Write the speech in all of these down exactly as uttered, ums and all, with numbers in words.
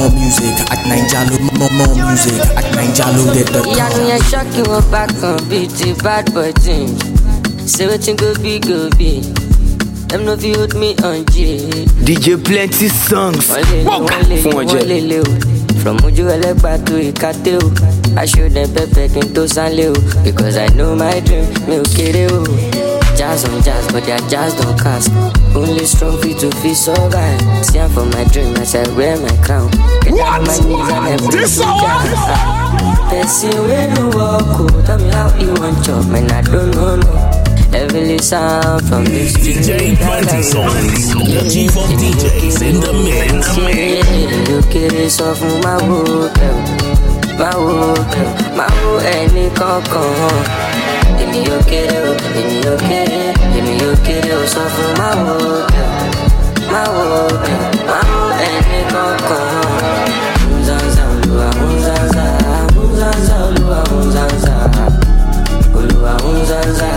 More music at Ninjalo, more, more music at Ninjalo dot com. Yeah, me a shock you up back on beat the bad boy team. Say what you go be, go be. Them no fi hold me on G. D J Plenty songs. Walk from Uju Elegba to Ikate o. I show them Pepe Kinto Sanle o. Because I know my dream, me okere o. Jazz on jazz, but their jazz don't cast. Only strong feet to feel survive. See I'm for my dream, I said wear my crown. Get down on my knees and everything jazz. Person when you walk, oh, tell me how you want chop, man I don't know no. Heavily sound from the street. D J Plenty songs. The chief of D Js in the mix. You get it so from my wood, my wood, my wood, any coco. Give me your kiddo, give me your kiddo, give me your kiddo, so from my wood, my wood, my wood, any coco. Unzanza, Ulua, Unzanza, Unzanza, Ulua, Unzanza, Ulua, Unzanza.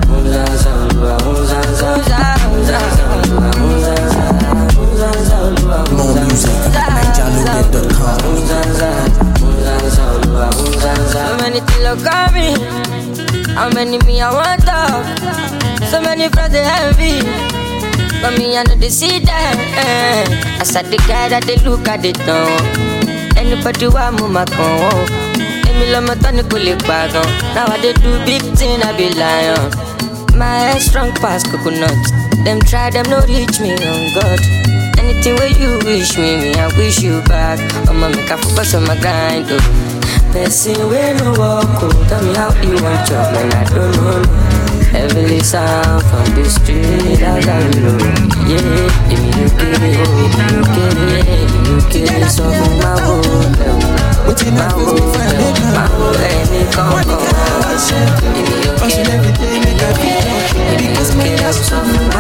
More music at Ninjalo dot com. So many things look at me. How many me I want to? So many friends they envy. But me I know they see that. I said the guy that they look at it now. Anybody want move my con? Emi lo mo tani ko le pa gan. Now I dey do big thing I be lion. My head strong past coconut. Them try, them no reach me on God. Anything where you wish me, me I wish you back. I'ma make a focus on my grind, oh. Person where no walk, oh. Tell me how you want your man, I don't know. Heavily sound from the street, I got low. Yeah, if you get it, oh, you get it, you get it, so from my world, my world, my world, any congo. If you get it, because me that's so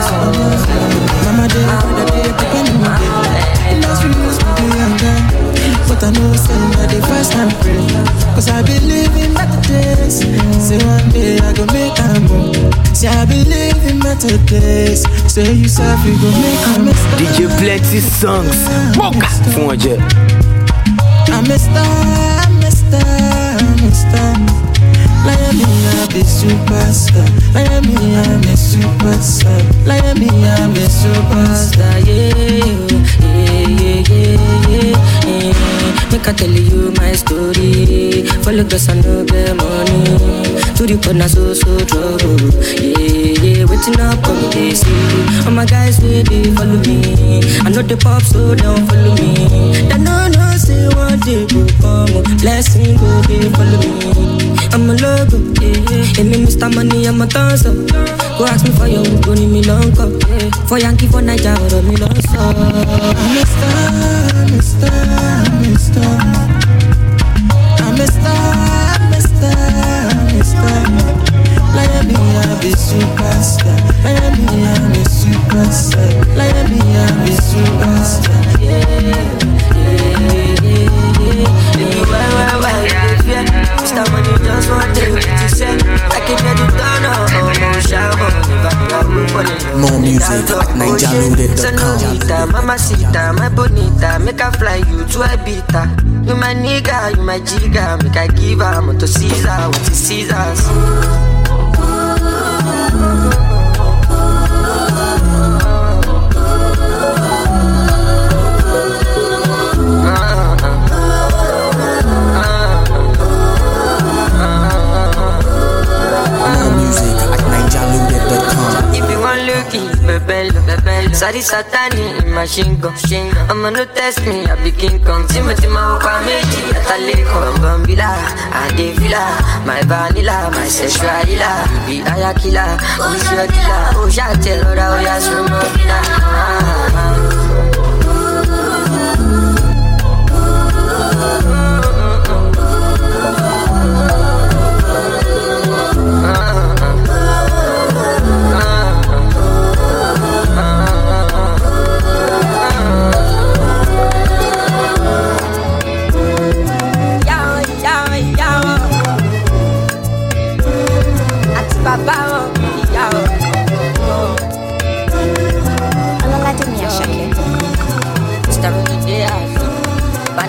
Mama did it, the day depending on it. Last few months we be younger, but I know saying that the first time pray. Cause I believe in better days. Say one day I go make a move. Say I believe in better days. Say you self you go make a mistake. D J Plenty songs. Moka from a jet. I'm a star, I'm a star, I'm a star. Like me, I'm a superstar. Like me, I'm a superstar. Like me, I'm a superstar. Yeah, yeah, yeah, yeah, yeah. Make I tell you my story. Follow cause I know the money. To the corner so so trouble. Yeah, yeah, waiting up on the see. All my guys will they follow me. I know the pop so don't follow me. They no no say one day go come. Blessing go they follow me. I'm a logo, yeah. And me Mister Money, I'm a dancer. Go ask me for your wood, go need me long cup, yeah. For Yankee, for Niger, or me long song. I'm a star, I'm a star, I'm a star. I'm a star, I'm a star, I'm a star. Like me, I'm a superstar. Like me, I'm a superstar. Like me, I'm a superstar. Yeah, yeah, yeah, yeah. Baby, why, why, why, yeah. Mister Money just want to what you say. I can get it done, oh, oh, shout out. More music at Ninjalo dot com. Senorita, mamacita, my bonita, make I fly you to Ibiza. You my nigga, you my jigga, make I give her to Caesar, what is Caesar's? Sorry, Satani, machine gun. I'ma no test me, I be King Kong. Timothy, my Okameji, Ataliko, Bambila, Adevila, my vanilla, my sexual dealer, be Ayakila, who's your dealer? Oh, Shatel, or Oyasumobila. Baba, yeah.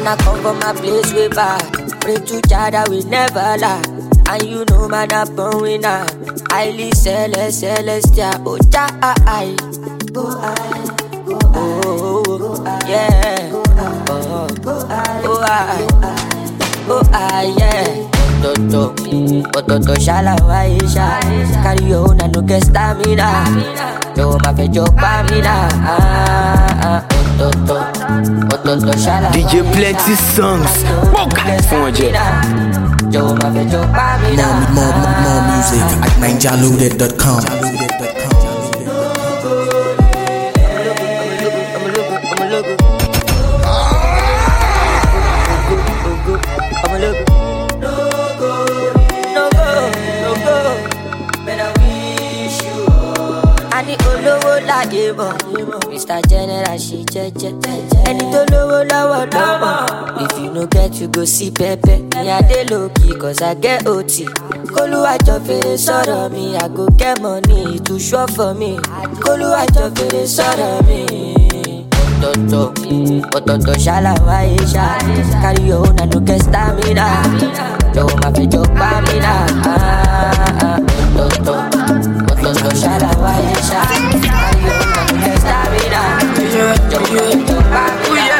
When I come from my place way back, pray to Jah that we never lie. And you know man I born winner, highly celest, celestial. Oh Jah, I, oh I, oh, oh yeah, oh, oh I, oh I, yeah. Toto, toto shalawa isha, carry on and no get stamina. Yo ma fe jo pa mina, toto, toto shalawa. D J Plenty Songs, Mocha, fun je. Yo ma fe jo pa mina. More, more, more music at ninja loaded dot com. Mister General, she jeje. Any to lowo lowo lowo. If you no get, you go see Pepe. Me I dey low key, cause I get O T. Koluwa jo fere sọ̀rọ̀ mi, I go get money to show for me. Koluwa jo fere sọ̀rọ̀ mi. Ototo, ototo shalawa isha. Carry your own and no get stamina. Yo ma fe jo pa mi na. Ototo, ototo shalawa isha. Carry your own and no get stamina. Yo ma fe jo pa mi na.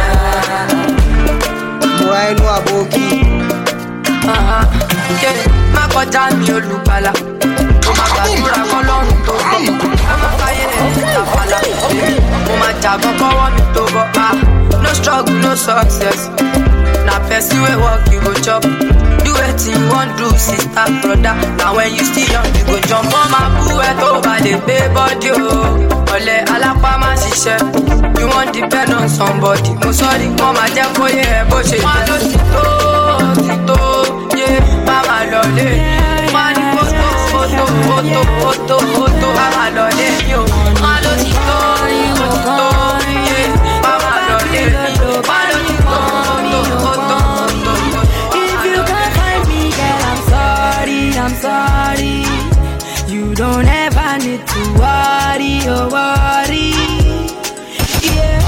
Boy no aboki. Uh-huh. Yeah, má kọjá mi olùgbàlà. Mo máa gbàdúrà k'Ọlọ́run tó gbọ́. Ká má fàyè lẹ́yìn ìtàfàlà. Mo máa jàgbọ́n kọ́wọ́ mi tó bọ́. Ah, no struggle, no success. Na person wey work you go chop. Do wetin you wan do, sister, brother. Na when you still young you go jump. Wọ́n máa bú ẹ tó bá lè gbé bọ́dí o. Ọ̀lẹ alápá máa ṣiṣẹ́. You wan depend on somebody. Mo sọ́ọ́rí wọ́n máa jẹ́ kó yẹ ẹ bó ṣe jẹ́. Wọ́n á lọ sí tó, sí tó, yé máma lọlé. Wọ́n á ní fótó, fótó, fótó, fótó, fótó, máma lọlé mi o. Wọ́n á lọ sí tó, fótó, yé máma lọlé mi. Wọ́n á lọ sí tó, fótó, fótó, fótó. If you can't find me, girl, I'm sorry, I'm sorry. You don't ever need to worry, oh worry. Yeah.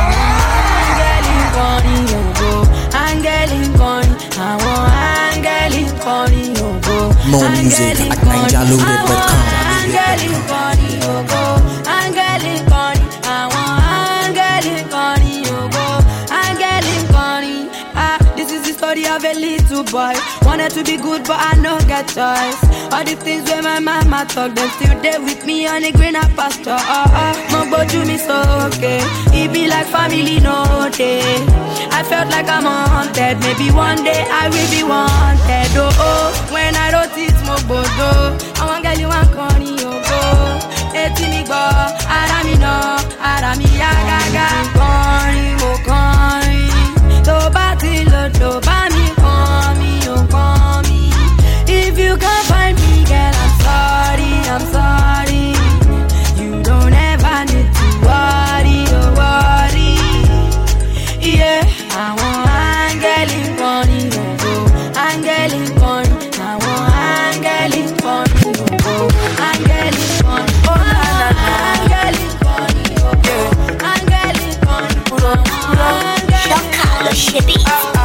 Angel in Connie, oh go. Angel in Connie, I want angel in Connie, oh go. More music at ninja loaded dot com. Angel in Connie, oh go. Angel in Connie, I want angel in Connie, oh go. Angel in Connie. Ah, this is the story of a little boy. Wanted to be good, but I no get choice. All the things where my mama talk, them still there with me on the greener pasture. Oh, oh, Mugbo do me so okay. It be like family no day. I felt like I'm haunted. Maybe one day I will be wanted. Oh, oh, when I wrote it, Mugbo do. I want girl you want Connie, oh go. Eti mi go, ara mi no, ara mi ya gaga. Connie, mo Connie. To bati lo, to ba mi Connie, oh Connie. If you can't find me, girl, I'm sorry, I'm sorry. You don't ever need to worry, oh worry. Yeah, I want angel in Connie, oh go. Angel in Connie, I want angel in Connie, oh go. Angel in Connie, oh na na na. Angel in Connie, oh go. Angel in Connie, oh na na. Shaka, the shitty.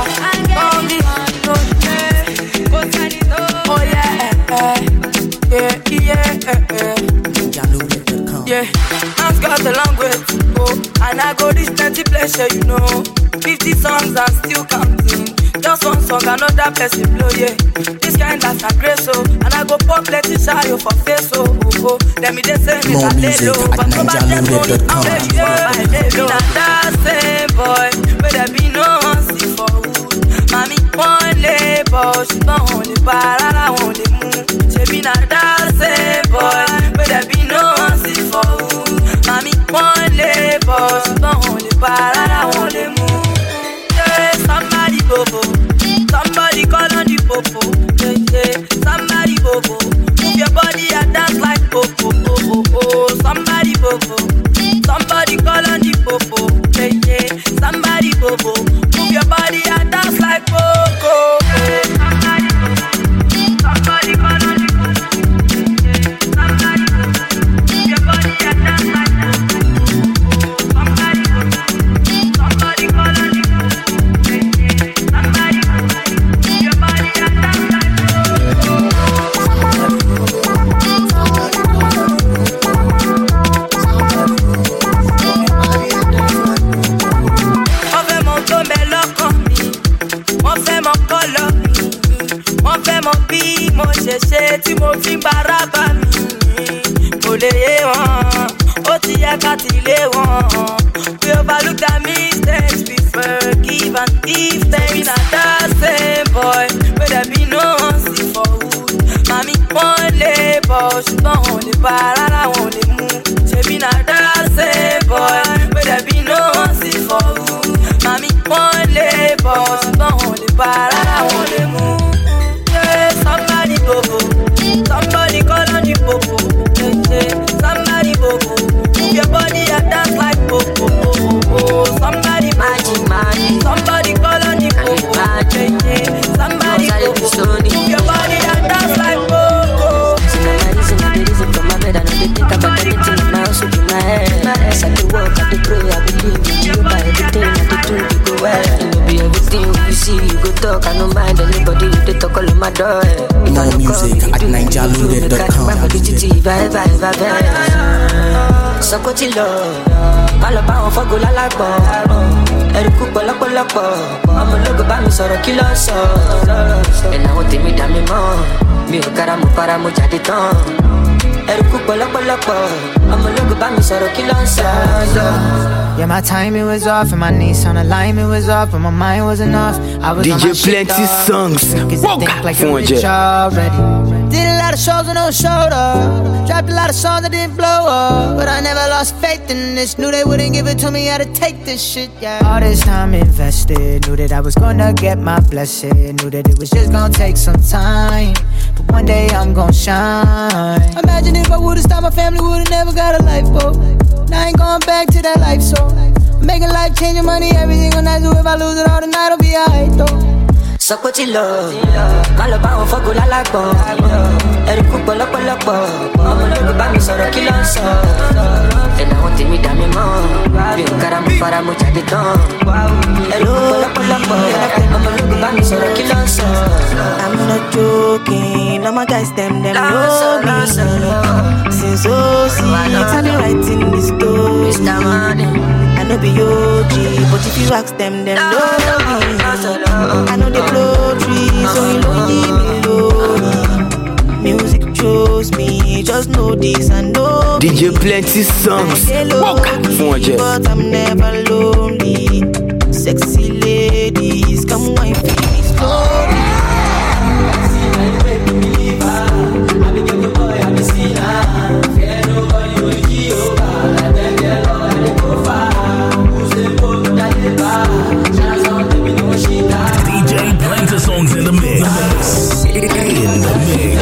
Oh yeah, yeah, yeah, yeah. ninja loaded dot com. Yeah, I've got a long way to go, and I go this plenty pleasure, you know. Fifty songs and still counting. Just one song, another person blow, yeah. This kind that's a grace, oh, and I go pop plenty shadow for face, oh, oh, oh. Let me just say me More that music low, at but nobody ninja loaded dot com. I'm ready for my day. Me not that same boy, but there be no one see for who. Mami, one label, she don't hold it, but I won't let move. She be not that same boy, but there be no one see for who. Mami, one label, she don't hold it, but I won't let move. Yeah, somebody bobo, somebody call on the popo. Yeah, yeah, somebody bobo, move your body and dance like popo. Oh, oh, oh, somebody bobo, somebody call on tí mo fi ń bára bá mi kò lè yé wọn. Ó ti yẹ ká ti lé wọn. We overlook our mistakes, we forgive and if them in a that same boy. May there be no one see for wood. Mami wọ́n lè bọ̀ ṣùgbọ́n wọn lè bá rárá wọn lè mú. Ṣebí na that same boy. May there be no one see for wood. Mami wọ́n lè bọ̀ ṣùgbọ́n wọn lè bá rárá wọn lè mú. Yeah, somebody bobo, somebody call on the bobo. Yeah, yeah, somebody bobo, move your body and dance like bobo. Somebody magic, magic. Somebody call on the bobo. Yeah, yeah, somebody bobo, move your body and dance like bobo. See my reason, the reason for my bed. I know they think about anything now, so in my head. As I do work, I do pray, I believe in you. By everything I do, do you go well. You know be everything you see, you go talk. I don't mind anybody, you they talk all in my door. More music at ninja loaded dot com. Sọkòtì lọ, má lọ bá wọn fọ́gò lálàgbọ̀. Ẹ̀rùkú pọ̀lọ́pọ̀lọpọ̀, ọmọ ológo bá mi sọ̀rọ̀ kí ló sọ. Ẹ̀nà àwọn tèmi dà mí mọ́, mi ò kára mo para mo jáde tán. Ẹ̀rùkú pọ̀lọ́pọ̀lọpọ̀, ọmọ ológo bá mi sọ̀rọ̀ kí ló sọ. Yeah, my timing was off and my knees on alignment was off, but my mind wasn't off. I was D J on my shit, Plenty dog. songs. Cause I think like I'm rich already. Did a lot of shows with no shoulder. Dropped a lot of songs that didn't blow up. But I never lost faith in this. Knew they wouldn't give it to me, had to take this shit, yeah. All this time invested. Knew that I was gonna get my blessing. Knew that it was just gonna take some time. But one day I'm gonna shine. Imagine if I would've stopped, my family would've never got a lifeboat. Now I ain't going back to that life, so I'm making life changing money, everything on that. So if I lose it all tonight, I'll be alright though. Sọkòtì lọ, má lọ bá wọn fọ́gò lálàgbọ̀. Ẹ̀rùkú pọ̀lọ́pọ̀lọpọ̀, ọmọ ológo bá mi sọ̀rọ̀ kí ló ń sọ. Ẹ̀nà àwọn tèmi dà mí mọ́, mi ò kára mo fara mo jáde tán. Ẹ̀rùkú pọ̀lọ́pọ̀lọpọ̀, ọmọ ológo bá mi sọ̀rọ̀ kí ló ń sọ. I'm not joking, all my guys them them know me. Since oh six, I've been writing this story. Mister Money, I know be O G, but if you ask them, them know me. I know they blow trees, so you don't give me lonely. Music chose me, just know this and know D J Plenty songs. lonely, but I'm never lonely. Sexy ladies, come wine for me slowly. D J Plenty songs in the mix. In the mix.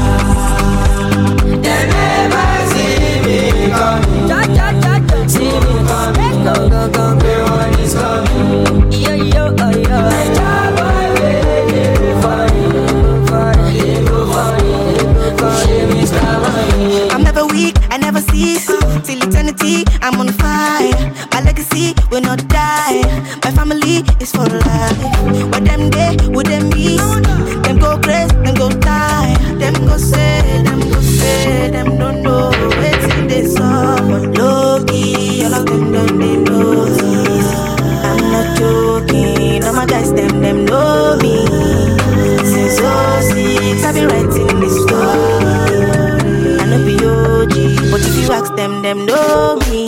they never see me coming. Ja, ja, ja, ja. See me coming. Go, go, go. Everyone is coming. Yo, yo, oh, yo. Ja, boy, baby, for you, for you, for you, for you, Mister Money. I'm never weak, I never cease. Till eternity, I'm on fire. My legacy will not die. My family is for life. What them day, would them be? Them go crazy, them go die. Them go say, them go say, them don't know. Waiting they saw, but low-key, all of them don't they know this. I'm not joking, all my guys, them, them know me. Since oh six, I've been writing this story. I know be O G, but if you ask them, them know me.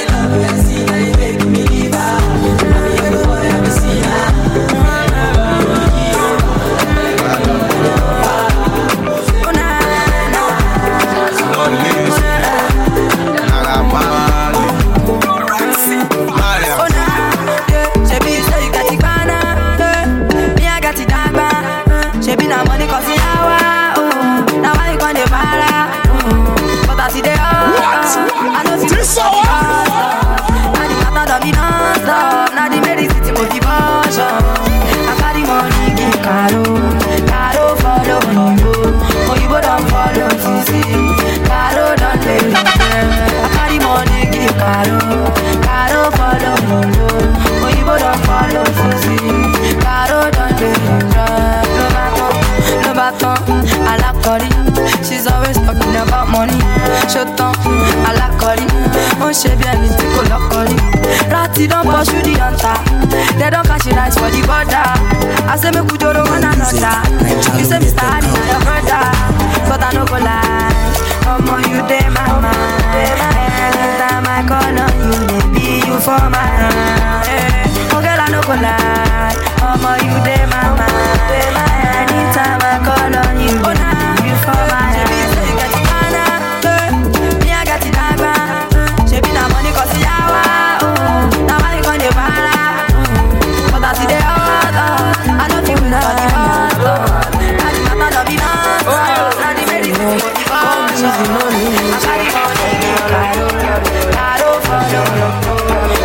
She's always talking about money. Shut up, I like calling. Oh, she be a little cool of calling. Ratty don't pursue the hunter. They don't catch it nice for the border. I say, me put your one another. You say, Mister Hardy, my brother. I no go lie. Come on, you dey my mind. Anytime I call on you, baby, you for my hand. Oh girl, I no go lie. Come on, you dey my mind. Anytime I call on you, baby, you for my hand. Me I got it dagba. She be na money cause yawa. Now I gon' dey para. But I see the hard. I don't feel nothing hard. Now the matter don't be done. Now the medicine go be gone. I got it money. I don't follow.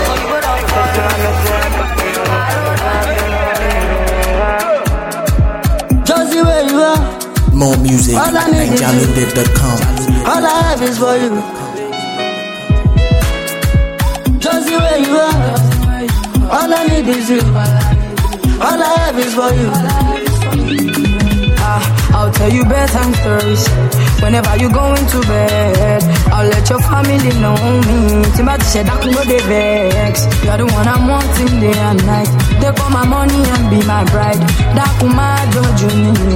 Just where you are. More music at Naija Loaded dot com. All I have is for you. Just where you are. All I need is you. All I have is for you. Ah, I'll tell you bedtime stories whenever you go into bed. I'll let your family know me. Timothy said I can go the vex. You're the one I'm wanting day and night. Take all my money and be my bride. That my judge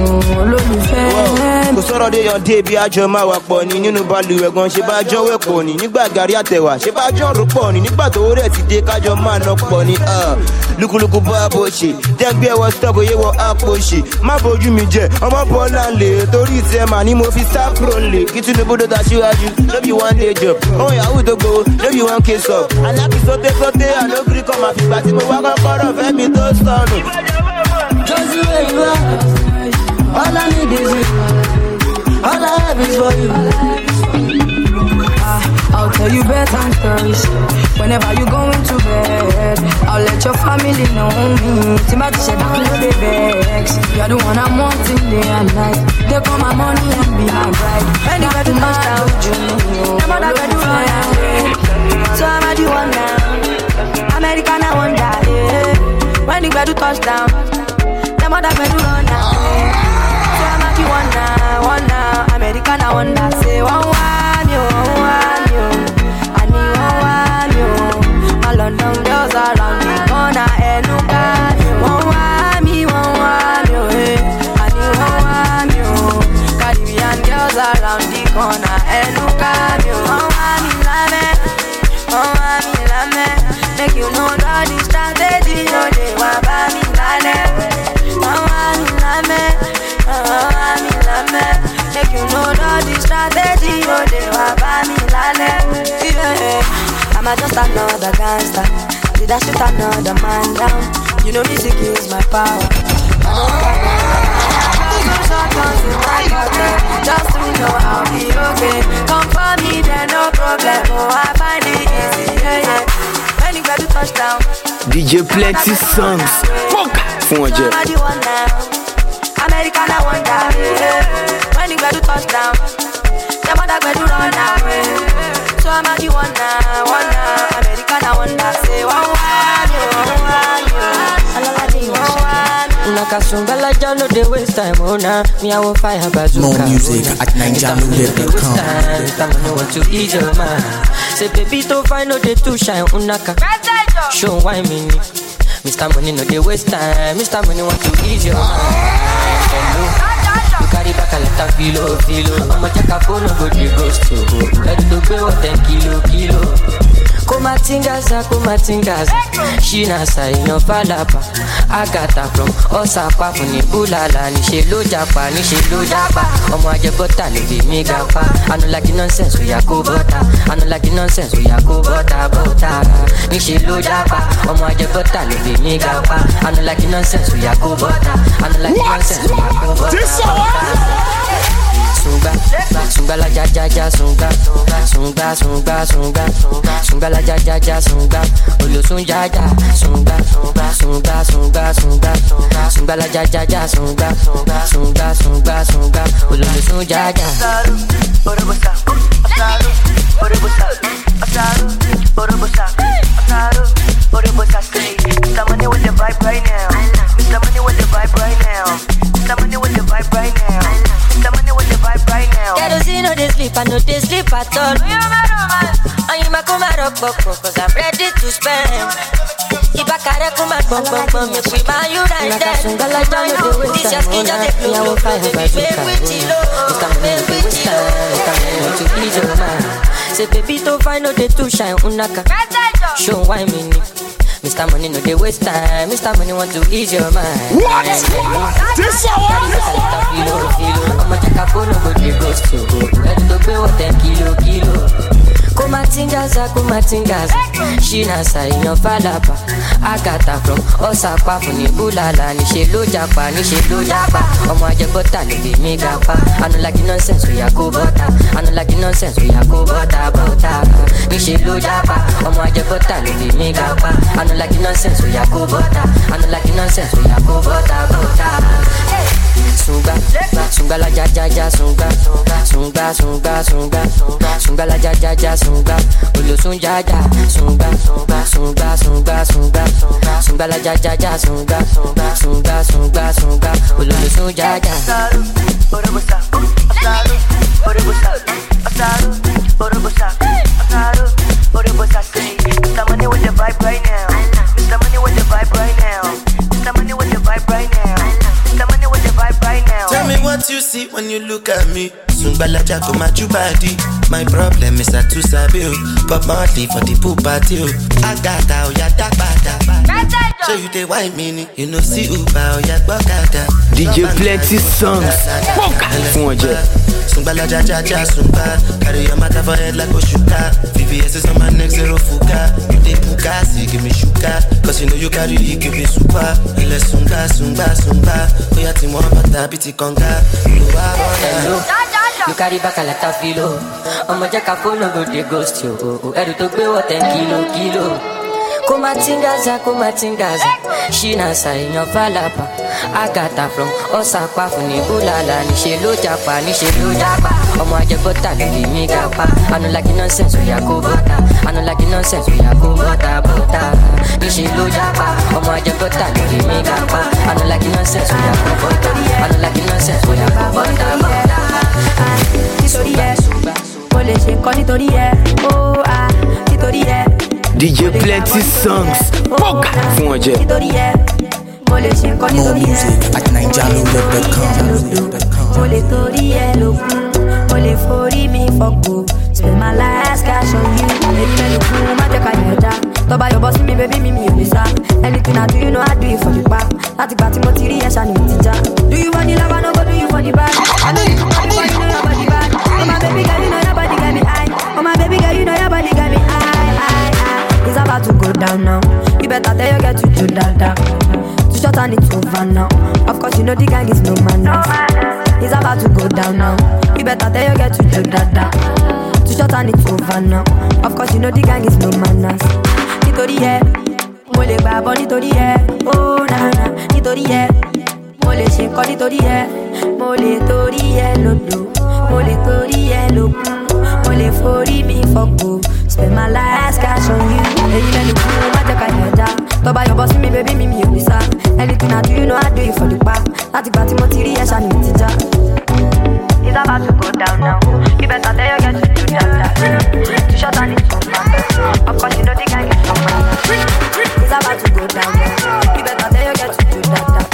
kò sọ̀rọ̀ dé yan dé bí àjọ máa wà pọ̀ ní nínú balùwẹ̀ gan ṣe bá jọ wẹ̀ pọ̀ ní nígbà gàrí àtẹ̀wà ṣe bá jọ rò pọ̀ ní nígbà tó rẹ̀ ti dé kájọ máa ná pọ̀ ní lukuluku bá bó ṣe jẹ́gbẹ́ ẹwọ́ stop oyé wọ àpò ṣe má bójú mi jẹ ọmọ bọ́ọ̀lá ń lè torí ìtẹ́ mà ní mo fi sápro ń lè kí Tinubu tó ta síwájú lóbi one day job ohun yahoo tó gbowó lóbi one case up alákìsọ́tẹ́ sọ́tẹ́ àlógiri kan máa fìgbà tí mo wá kọ́kọ́rọ́ fẹ́mi tó sọnù. Just where you are. All I need is you. All I have is for you. Ah, I'll tell you bedtime stories whenever you go into bed. I'll let your family know me. Timothy said I can go the vex. You're the one I'm wanting day and night. Take all my money and be my bride. Anywhere to touch down, no matter where you run. So I'm at the one now. American I wonder, yeah. When the girl do touch down, no matter where you run now. So I'm at the one now, one now. American I wonder, say one one you, one one you. I need one one you. My London girls around the corner, and look at you. One one me, one one you. I need one one you. Caribbean girls around the corner, and look at you. One one me, lame, one one me, lame. Make you know that this strategy, no they want by me, lame. One one me, lame, one one me, lame. Make you know that this strategy, no they want by me, lame. Yeah, I'm just another gangster. Did I shoot another man down? You know music is my power. Just to know I'll be okay. Come for me, then no problem. Oh, I find it easy, yeah, yeah. When you get to touchdown, D J Plenty Songs. Fún ọjọ́. American I wonder, yeah. When you get to touchdown, the mother get to run away. So I'm at the one now, one now. American I wonder, say one one you, one one you. One one. Nakasunga la jalo de waste time, oh nah. Me I will fire bazooka. More music at Naija Loaded dot com. Someone want to ease your mind. Say baby to find no they too shine, unaka. Show why me. Mister Money no they waste time. Mister Money want to ease your mind. You carry back a lot of kilo, kilo. I'ma check a phone, no go the ghost to. Ready to pay what ten kilo, kilo. Kumatingaza, kumatingaza. Shina sa ino falapa. Agata from Osaka funi bulala. Ni she lo japa, ni she lo japa. Omo aje bota le be me gapa. I no like the nonsense we ya go bota. I no like the nonsense we ya go bota bota. Ni she lo japa. Omo aje bota le be me gapa. I no like the nonsense we ya go bota. I no like the nonsense we ya go bota. Sunga, sunga la ja ja ja sunga, sunga sunga sunga, sunga la ja ja ja sunga, olo sunga ja sunga, sunga sunga sunga, sunga la ja ja ja sunga, sunga sunga sunga, olo sunga ja. Orobosa, asaru, orobosa, asaru, orobosa, asaru, orobosa. Say, Mister Money with the vibe right now. Mister Money with the vibe right now. Mister Money with the vibe right now. Mister Money with the vibe right now. Kerosene no they sleep, I know they sleep at all. I'm a come out of cause I'm ready to spend. back at it, come back, bum, bum, bum. Make we buy you right there. This your skin just a blue, blue, baby, make we chill, make we chill. To please your man. Say baby, don't find no day to shine, unaka. Show why me. Mister Money no they waste time. Mister Money want to ease your mind. What? What? This is what? I'ma take a phone go the ghost to go. Ready to pay what ten kilo kilo. Kumatingaza, kumatingaza. Shina sa inyo falapa. Agata from Osaka funi bulala. Ni she lo japa, ni she lo japa. Omo aje bota ni be me gapa. I no like the nonsense we a go bota. I no like the nonsense we a go bota bota. Ni she lo japa. Omo aje bota ni be me gapa. I no like the nonsense we a go bota. I no like the nonsense we a go bota bota. Sunga, sunga la ja ja ja sunga, sunga sunga sunga, sunga la ja ja ja sunga, ulu sunga ja sunga, sunga sunga sunga sunga, sunga la ja ja ja sunga, sunga sunga sunga, ulu sunga ja. Orobosa, asaru, orobosa, asaru, orobosa, asaru, orobosa. Say, Mister Money with the vibe right now, Mister Money with the vibe right now, Mister Money with the vibe right now, Mister Money with the vibe right now. Tell me what you see when you look at me. Sungbala jako majubadi. My problem is I too sabi. Pop Marley for the pool party. Agata oya dagbada. So you dey wine me, you know see Uba oya gbokada. D J Plenty songs. Fún ọjọ́. Sungbala ja ja ja sungba. Carry your matter for head like Oshuka. V V S is on my neck zero fuka. You dey puka, see give me shuka. Cause you know you carry it, give me super. Ile sunga sunga sunga. Oya ti mo bata biti konga. You carry back a lot of filo. I'ma check a phone go the ghost you. Edu to pay what ten kilo kilo. Kumatingaza, kumatingaza. Shina sa inyo falapa. Agata from Osaka funi bulala. Ni she lo japa, ni she lo japa. Omo aje bota ni mi gapa. I no like the nonsense we a go bota. I no like the nonsense we a go bota bota. Ni she lo japa. Omo aje bota ni mi gapa. I no like the nonsense we a go bota. I no like the nonsense we a go bota bota. Nítorí ẹ, mo lè ṣe nǹkan nítorí ẹ, oh ah, nítorí ẹ. D J Plenty songs. Fún ọjọ́. Nítorí ẹ, mo lè ṣe nǹkan nítorí ẹ. More music at naija loaded dot com. Mo lè torí ẹ lókun, mo lè forí mi fọ́gbó. Spend my last cash on you. Èyí mẹ́nu kún, má jẹ́ ká yẹ̀ dá. Tọ́ba yọ̀bọ̀ sí mi, bébí mi, mi ò lè sá. Anything I do, you know I do it for the back. Láti gbà tí mo ti rí ẹ̀ ṣá ni mo ti já. Do you want the love, I no go do you for the bad. I know you, I know you know your body bad. Oh my baby girl, you know your body got me high. Oh my baby girl, you know your body got me high, high, high. It's about to go down now. You better tell your girl to do that, that. Too short and it's over now. Of course you know the gang is no manners. It's about to go down now. You better tell your girl to do that, that. Too short and it's over now. Of course you know the gang is no manners. Nítorí ẹ, mo lè gbà bọ́ nítorí ẹ, oh na na. Nítorí ẹ, mo lè ṣe nǹkan nítorí ẹ, mo lè torí ẹ lòdò, mo lè torí ẹ lòkun, mo lè forí mi fọ́gbó. Spend my last cash on you. Èyí mẹ́nu kún, má jẹ́ ká yẹ̀ dá. Tọ́ba yọ̀bọ̀ sí mi, bébí mi, mi ò lè sá. Anything I do, you know I do it for the back. Láti gbà tí mo ti rí ẹ̀ ṣá ni mo ti já. It's about to go down now. You better tell your girl to do that, that. Too short and it's too long. Of course you know the gang is no man. It's about to go down now. You better tell your girl to do that, that.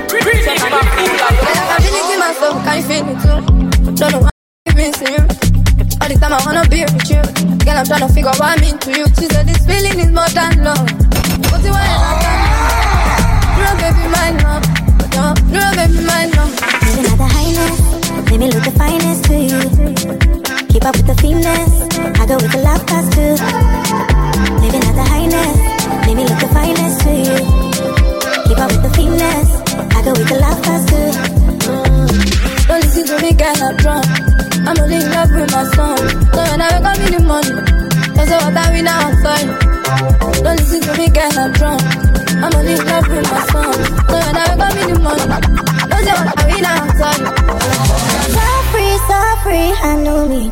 I can really see myself, can you feel me too? Don't know why you've been seeing. All the time I wanna be with you. Girl, I'm trying to figure what I mean to you. She said this feeling is more than love. But you want it, no baby, mine now. No, no baby, mine now. Living at the highness, let me look the finest to you. Keep up with the fineness, I go with the love past too. Living at the highness, let me look the finest to you. Keep up with the fineness, I go with the love past too. Mm. Don't listen to me, girl, I'm drunk. I'm only in love with my song. So when I wake up in the morning, that's what I win now, I'm sorry. Don't listen to me, girl, I'm drunk. I'm only in love with my song. So when I wake up in the morning, that's what I win now, I'm sorry. So free, so free, I know me.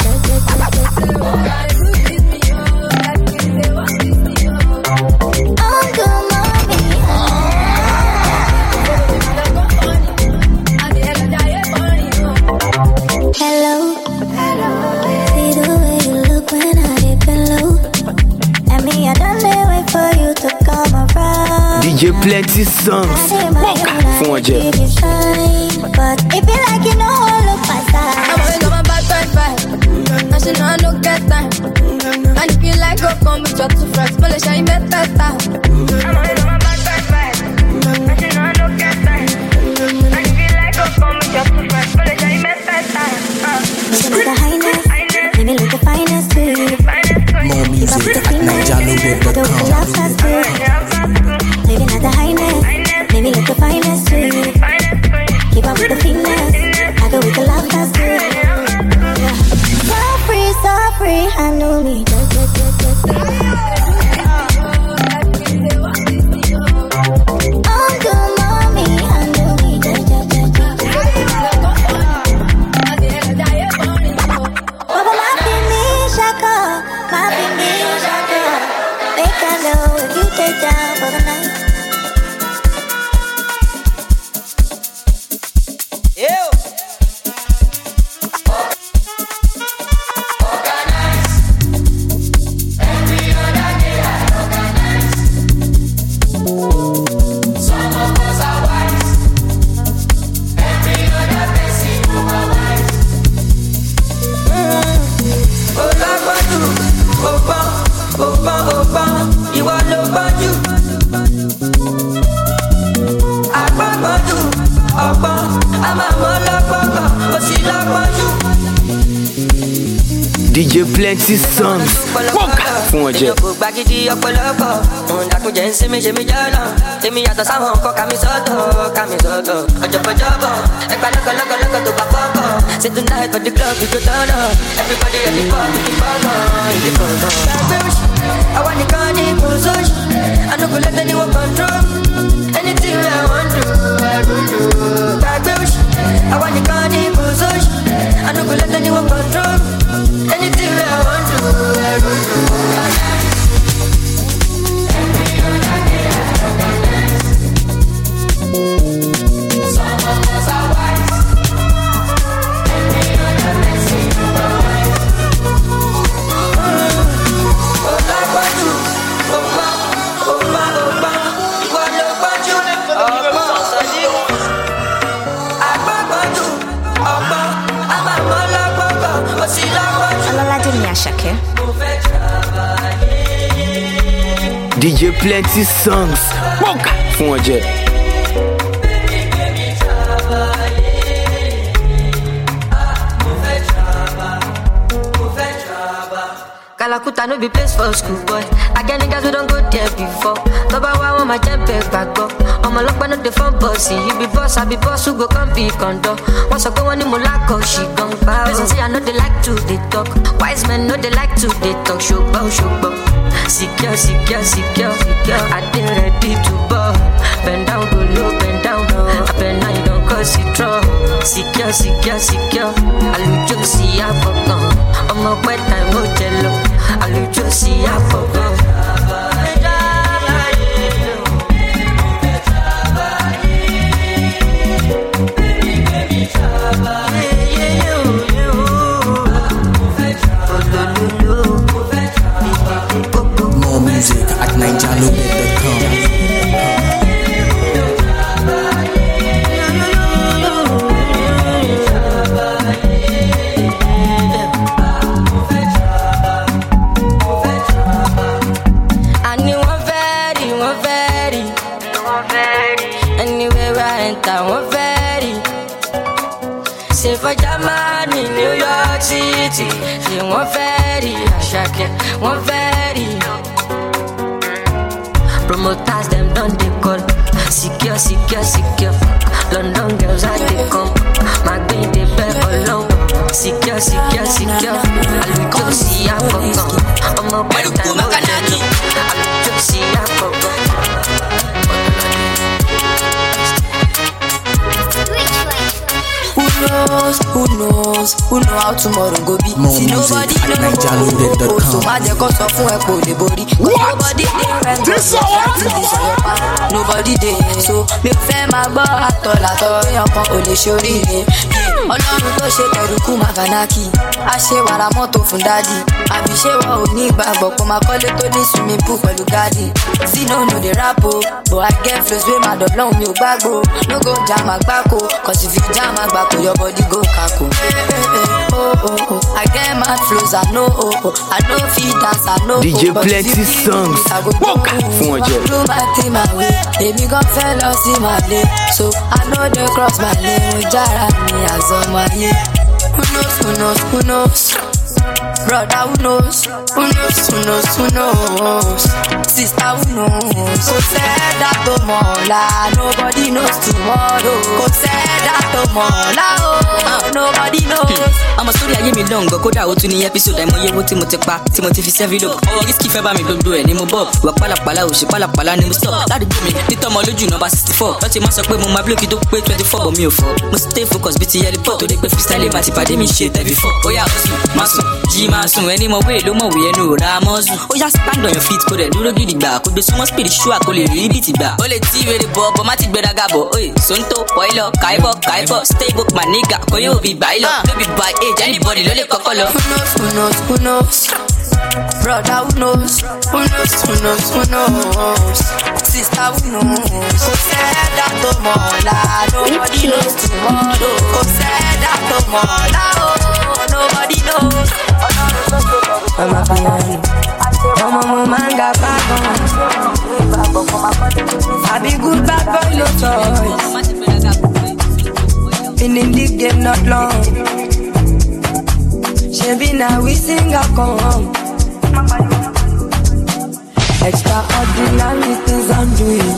Hello, hello. See the way you look when I dip below. And me, I don't wait for you to come around. J Plenty songs. Fún ọjẹ́. But it be like you know all of my side. I'm always on my back, back, back. I should know I don't get time. And if you like, go come with your two friends. But let's show you better. I'm always on my back, back, back. I should know I don't get time. And if you like, go come with your two friends. But let's show you better. Living at the highness, living like the finest too. More music at Naija Loaded dot com. Living at the highness, living like the finest too. Keep up with the fitness, I go with the love that's good. Yeah. So free, so free, I know me. Oh, good mommy, I know me. Baba, my baby, shaka, my baby, shaka. Make I know if you take down for the night. D J Plenty songs. Fún ọjẹ́. Gbàgídí ọ̀pọ̀lọpọ̀, òun dàkúnjẹ́ ń sinmi ṣe mí jọ́nà. Èmi yàtọ̀ sáwọn nǹkan kàmí sọ́tọ̀, kàmí sọ́tọ̀. Ọ̀jọ̀bọ̀jọ̀bọ̀, ẹgbà lọ́kọ̀lọ́kọ̀lọ́kọ̀ tó bá fọ́kọ̀. Say tonight for the club we go turn up. Everybody at the pub, in the pub, in the pub. Gbàgbé òṣì, àwa nìkan ní kùsọ́ọ̀ṣì. I no go let anyone control. Anything I want to, I will do. Gbàgbé òṣì, àwa nìkan ní kùsọ́ọ̀ṣì. I no go let anyone control. Anything I want to, I will do. Some of us are wise. Every other blessing over wise. Oh, like what you, oh, ma, oh, ma, oh, ma. What look what you, oh, ma, so deep. I back what you, oh, ma. I'm a mother, papa, oh, see like what you. Ololade ni Asake. D J Plenty songs. Fún ọjẹ́. Kalakuta no be place for school boy. I get niggas who don't go there before. Toba wa want my jump back up. I'm a lock no the phone bossy. You be boss, I be boss who go come be condo. Once I go on in Molako, she gon' bow. Person say I know they like to they talk. Wise men know they like to they talk. Show bow, show bow. Secure, secure, secure, secure. I did ready to bow. Bend down, go low, bend down, low. I bend now you don't cause it trouble. Secure, secure, secure. I look you see I forgot. I'm a wet time hotel. I look you see I forgot. More music at Naija Loaded dot com. Say for Germany, New York City, they want very Asake, want very. Promoters them done they call, secure, secure, secure. London girls I they come, my baby they bear along. Secure, secure, secure. I'll just see I forgot. I'm a better time, I'll just see I forgot. Who knows, who knows, who know how tomorrow go be. More See nobody know, so I just got off when I put the body. Nobody there, this nobody there, so me fair my bar at all, at all, I can't only show it. Ọlọ́run tó ṣe tẹ̀rùkú Maganaki, a ṣe wàrà mọ́tò fún dádì. Àbí ṣé wọ́n ò ní ìgbàgbọ́ kó máa kọ́lé tó ní swimming pool pẹ̀lú gádì. Zino no dey rap o, but I get flows wey my dog lọ́hùn mi ò gbàgbó. No go jam àgbákò, cause if you jam àgbákò, your body go kako. Oh oh oh, I get mad flows, I know oh oh. I know fit dance, I know D J Plenty songs, woka fún ọjọ́. Do my thing my way, baby God fell off in my lane. So I know they cross my lane, jara me as on my year. Who knows, who knows, who knows? Brother, who knows? Who knows, who knows, who knows? Sister, who knows? Go say that tomorrow, nobody knows tomorrow. Go say that tomorrow, uh, nobody knows. I'm a story I mi long go kódà ó tún ní episode àìmọye owó tí mo ti pa tí mo ti fi sẹ́fì lò. Ọwọ́ risky fẹ́ bá mi gbogbo ẹ̀ ní mo bọ̀. Wà pálapàla ò ṣe pálapàla ni mo stop. Ládùúgbò mi nítọ́mọ lójú nọ́mbà sixty four. Lọ́tí máa sọ pé mo máa blókì tó pé twenty four bọ̀ mi ò fọ́. Mo stay focus bí ti yẹli pọ̀ tó dé pé freestyle máa ti pàdé mi ṣe tẹ̀bí fọ́. Ó yà ọ̀sùn máa sùn jí máa sùn ẹni mọ̀ wé ló mọ̀ wé ẹnu ò ra mọ́sùn. Ó yà stand on your feet kó dẹ̀ dúró gidi gbà kó gbé súnmọ́ spiritual kó lè rí bìtì gbà. Ó lè tí wèrè bọ̀ bọ̀ má ti gbẹ̀dàgà bọ̀. Oye Sonto Poilo Kaibo Kaibo stay book my nigga kò yóò bí báyìí lọ. No be by age anybody ló lè kọ́kọ́ lọ. Who knows, who knows, who knows? Brother, who knows? Who knows, who knows, who knows? Sister, who knows? Go say that tomorrow, nobody knows tomorrow. Go say that tomorrow, nobody knows. I'm a piano. I'm a manga bag on. I be good bad boy, no choice. Been in this game not long. Shabby now we sing a come. Extraordinary things I'm doing.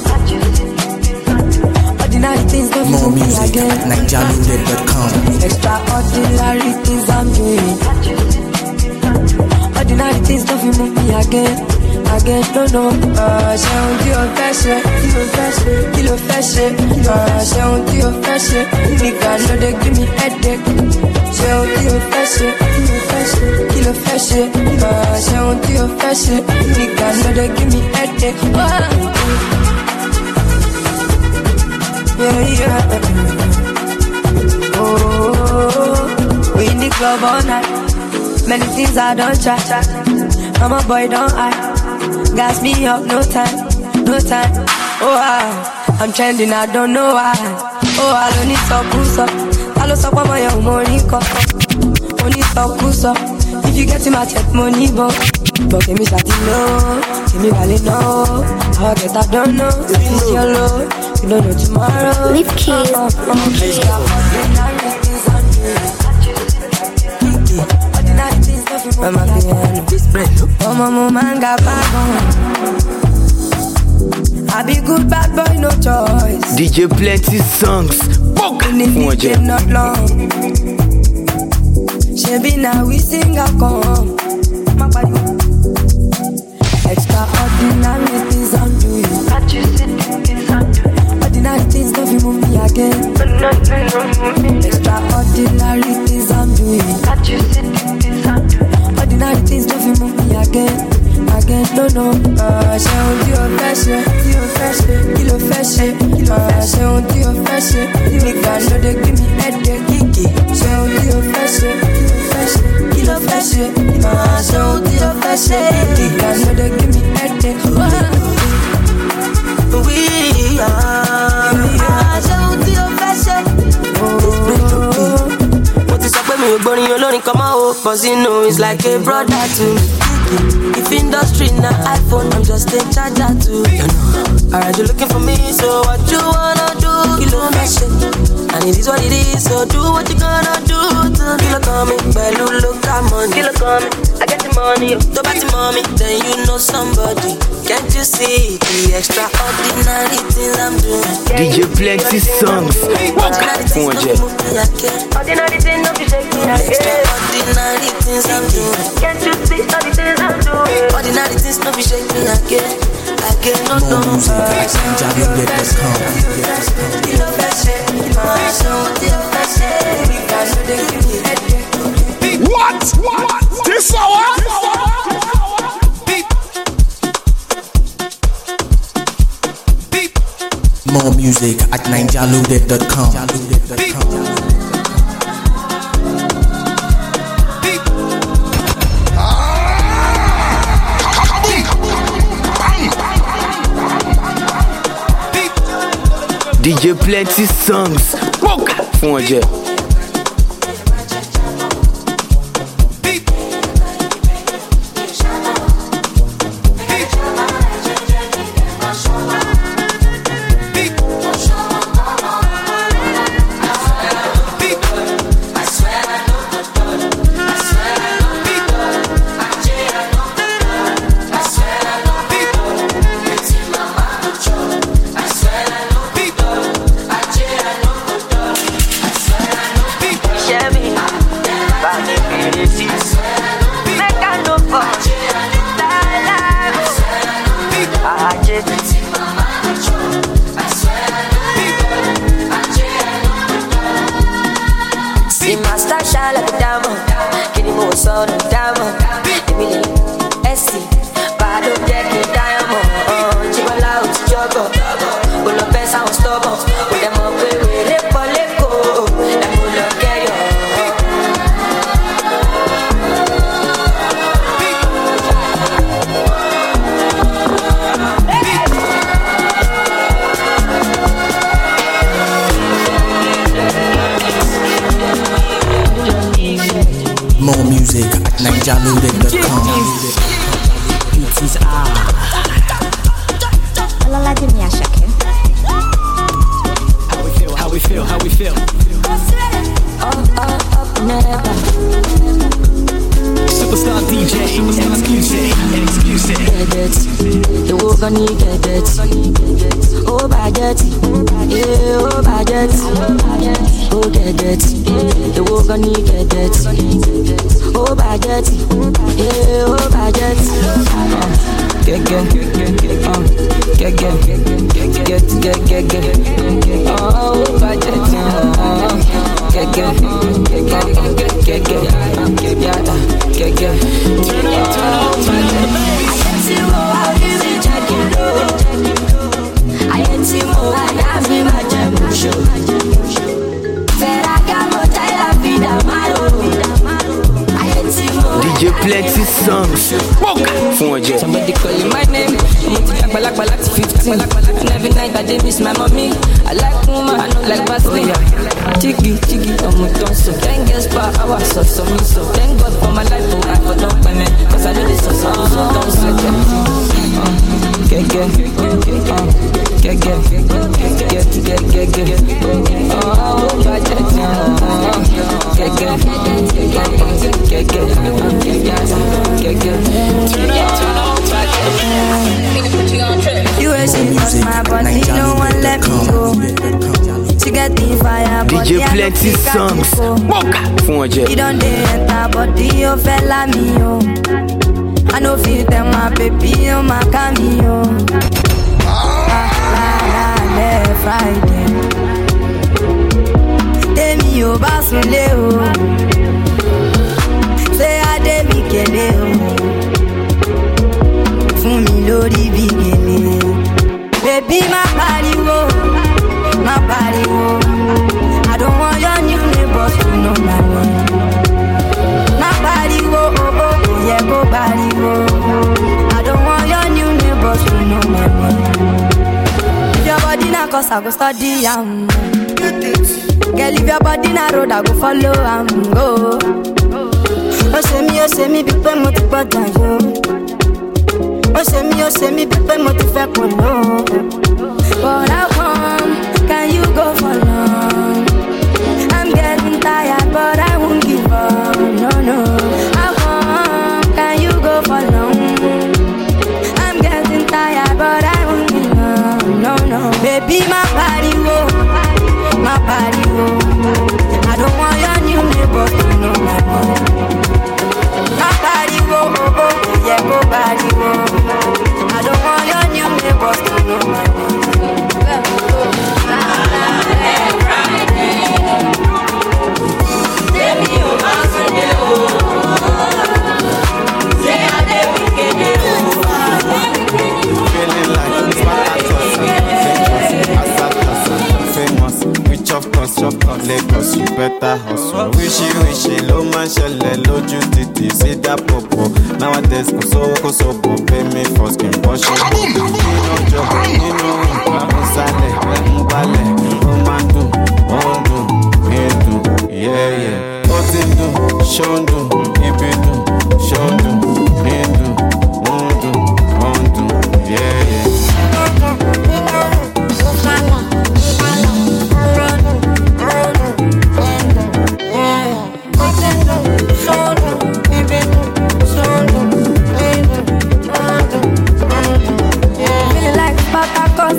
Ordinary things don't More feel me music again. at niger loaded dot com. Extraordinary things I'm doing. Ordinary things don't feel me again. Again, no, no. Uh, ṣe ohun tí o fẹ́ ṣe, tí o fẹ́ ṣe, kí ló fẹ́ ṣe. Uh, ṣe ohun tí o fẹ́ ṣe, nigga no dey give me headache. Ṣe ohun tí o fẹ́ ṣe, tí o fẹ́ ṣe, kí ló fẹ́ ṣe. Uh, ṣe ohun tí o fẹ́ ṣe, nigga no dey give me headache. Yeah, yeah. Oh, we in the club all night. Many things I don't try. I'm a boy, don't I? Gas me up, no time, no time. Oh, I, I'm trending, I don't know why. Oh, I don't need some push up. I don't stop on my own money, cup. Only some push up. If you get in my check money, but but give me something low, give me valid no. How I get, I don't know. If it's your low, you don't know tomorrow. Leave keys. Uh, uh, uh, I'm a piano. Oh, my manga bag on. I be good bad boy, no choice. D J Plenty songs, woka fún ọjọ́. Not long. Shabby now we sing a come. Extraordinary things I'm doing. Ordinary things don't feel me again. Extraordinary things I'm doing. Ordinary things don't feel me again. Again, no, no. Uh, ṣe ohun tí o fẹ́ ṣe, tí o fẹ́ ṣe, kí ló fẹ́ ṣe. Uh, ṣe ohun tí o fẹ́ ṣe, nigga no dey give me headache. Kiki. Ṣe ohun tí o fẹ́ ṣe, tí o fẹ́ ṣe, kí ló fẹ́ ṣe. Uh, ṣe ohun tí o fẹ́ ṣe, nigga no dey give me headache. We are. Ṣe ohun tí o fẹ́ ṣe. Mo ti sọ pé mi ò gbórin olórin kan mọ́ o, cause you know it's like a brother to me. If industry na iPhone, I'm just a charger too. You know. Alright, you looking for me, so what you wanna do? Kilo message, and it is what it is. So do what you gonna do to kilo coming, belu look at money. Kilo coming, I get the money. To buy the mommy, then you know somebody. Can't you see the extraordinary things I'm doing? D J Plenty songs, woka fún ọjọ́. Ordinary things don't be shaking again. Extraordinary things I'm doing. Can't you see all the things I'm doing? Ordinary things don't be shaking again. Again, no, no. More music at niger loaded dot com. What? What? This hour? More music at niger loaded dot com. D J Plenty Songs. Fún ọjẹ́. See my star shine like a diamond. Can you move on a diamond? Emily, Essie, Bado Decky, diamond. Oh, Chibola, Uchijogo. Pull up best, I was stubborn. Put them up, we live for Leko. Let me look at you. More music at Naija Loaded dot com. It is ah. Olala give me a shake. How we feel? How we feel? How we feel? Up, up, up, never. Superstar D J, exclusive, exclusive. Get it, the work on you get it. Oh, budget, yeah, oh, budget. Oh, get it, the work on you get it. Oh, budget, yeah, oh, budget. Get, get, get, um, get, get, get, get, get, get. Oh, budget, uh, get, get, get, get, get, get, yeah, get, get. Turn up, turn up, budget. I see what I really check it out. I ain't see more, I have me my jam show. Said I got more time, I feed a malo. I ain't see more. D J Plenty Songs. Fún ọjẹ́. Somebody calling my name. I'm to talk back back to fifteen. And every night I did miss my mommy. I like woman, I know like Vaseline. Jiggy, jiggy, I'm a dancer. Ten girls per hour, so so me so. Thank God for my life, oh I for don't pay me. Cause I know this so so so don't sweat it. Get get, get get, get get get get. Oh, budget, get get, get get, get get. Turn up, turn up, budget. You ain't see us, my body, no one let me go. To get the fire, D J Plenty Songs. Fún ọjẹ́. You don't enter, body, you fella me, oh. I know feel them, my baby, oh, my cameo. Ah, la, la, la, Friday. Demi, oh, basule, oh. Say, I demi, kele, oh. Fún mi lórí bí gèlè. Baby, my body, oh. My body, oh. I don't want your new neighbors to know my name. My body, oh, oh, oh, oh, yeah, go body, oh. I don't want your new neighbors to know my name. If your body na cause I go study, am. Girl, if your body na road, I go follow, am. Go. Oh, say me, oh, say me, big pen, multi body, yo. Oh, say me, oh, say me, big pen, multi fake, no. But how come can you go for long? I'm getting tired, but I won't give up. No, no. How come can you go for long? I'm getting tired, but I won't give up. No, no. Baby, my body, oh, my body, oh. I don't want your new neighbors to know my name. My body, oh, oh, oh, yeah, go body, oh. I don't want your new neighbors to know my name. Lagos, you better hustle. Wishy, wishy, low man, shelle, loju titi, see that popo. Nowadays, go so, go so, pay me for skin washing. You know, job, you know, I'm sale, I'm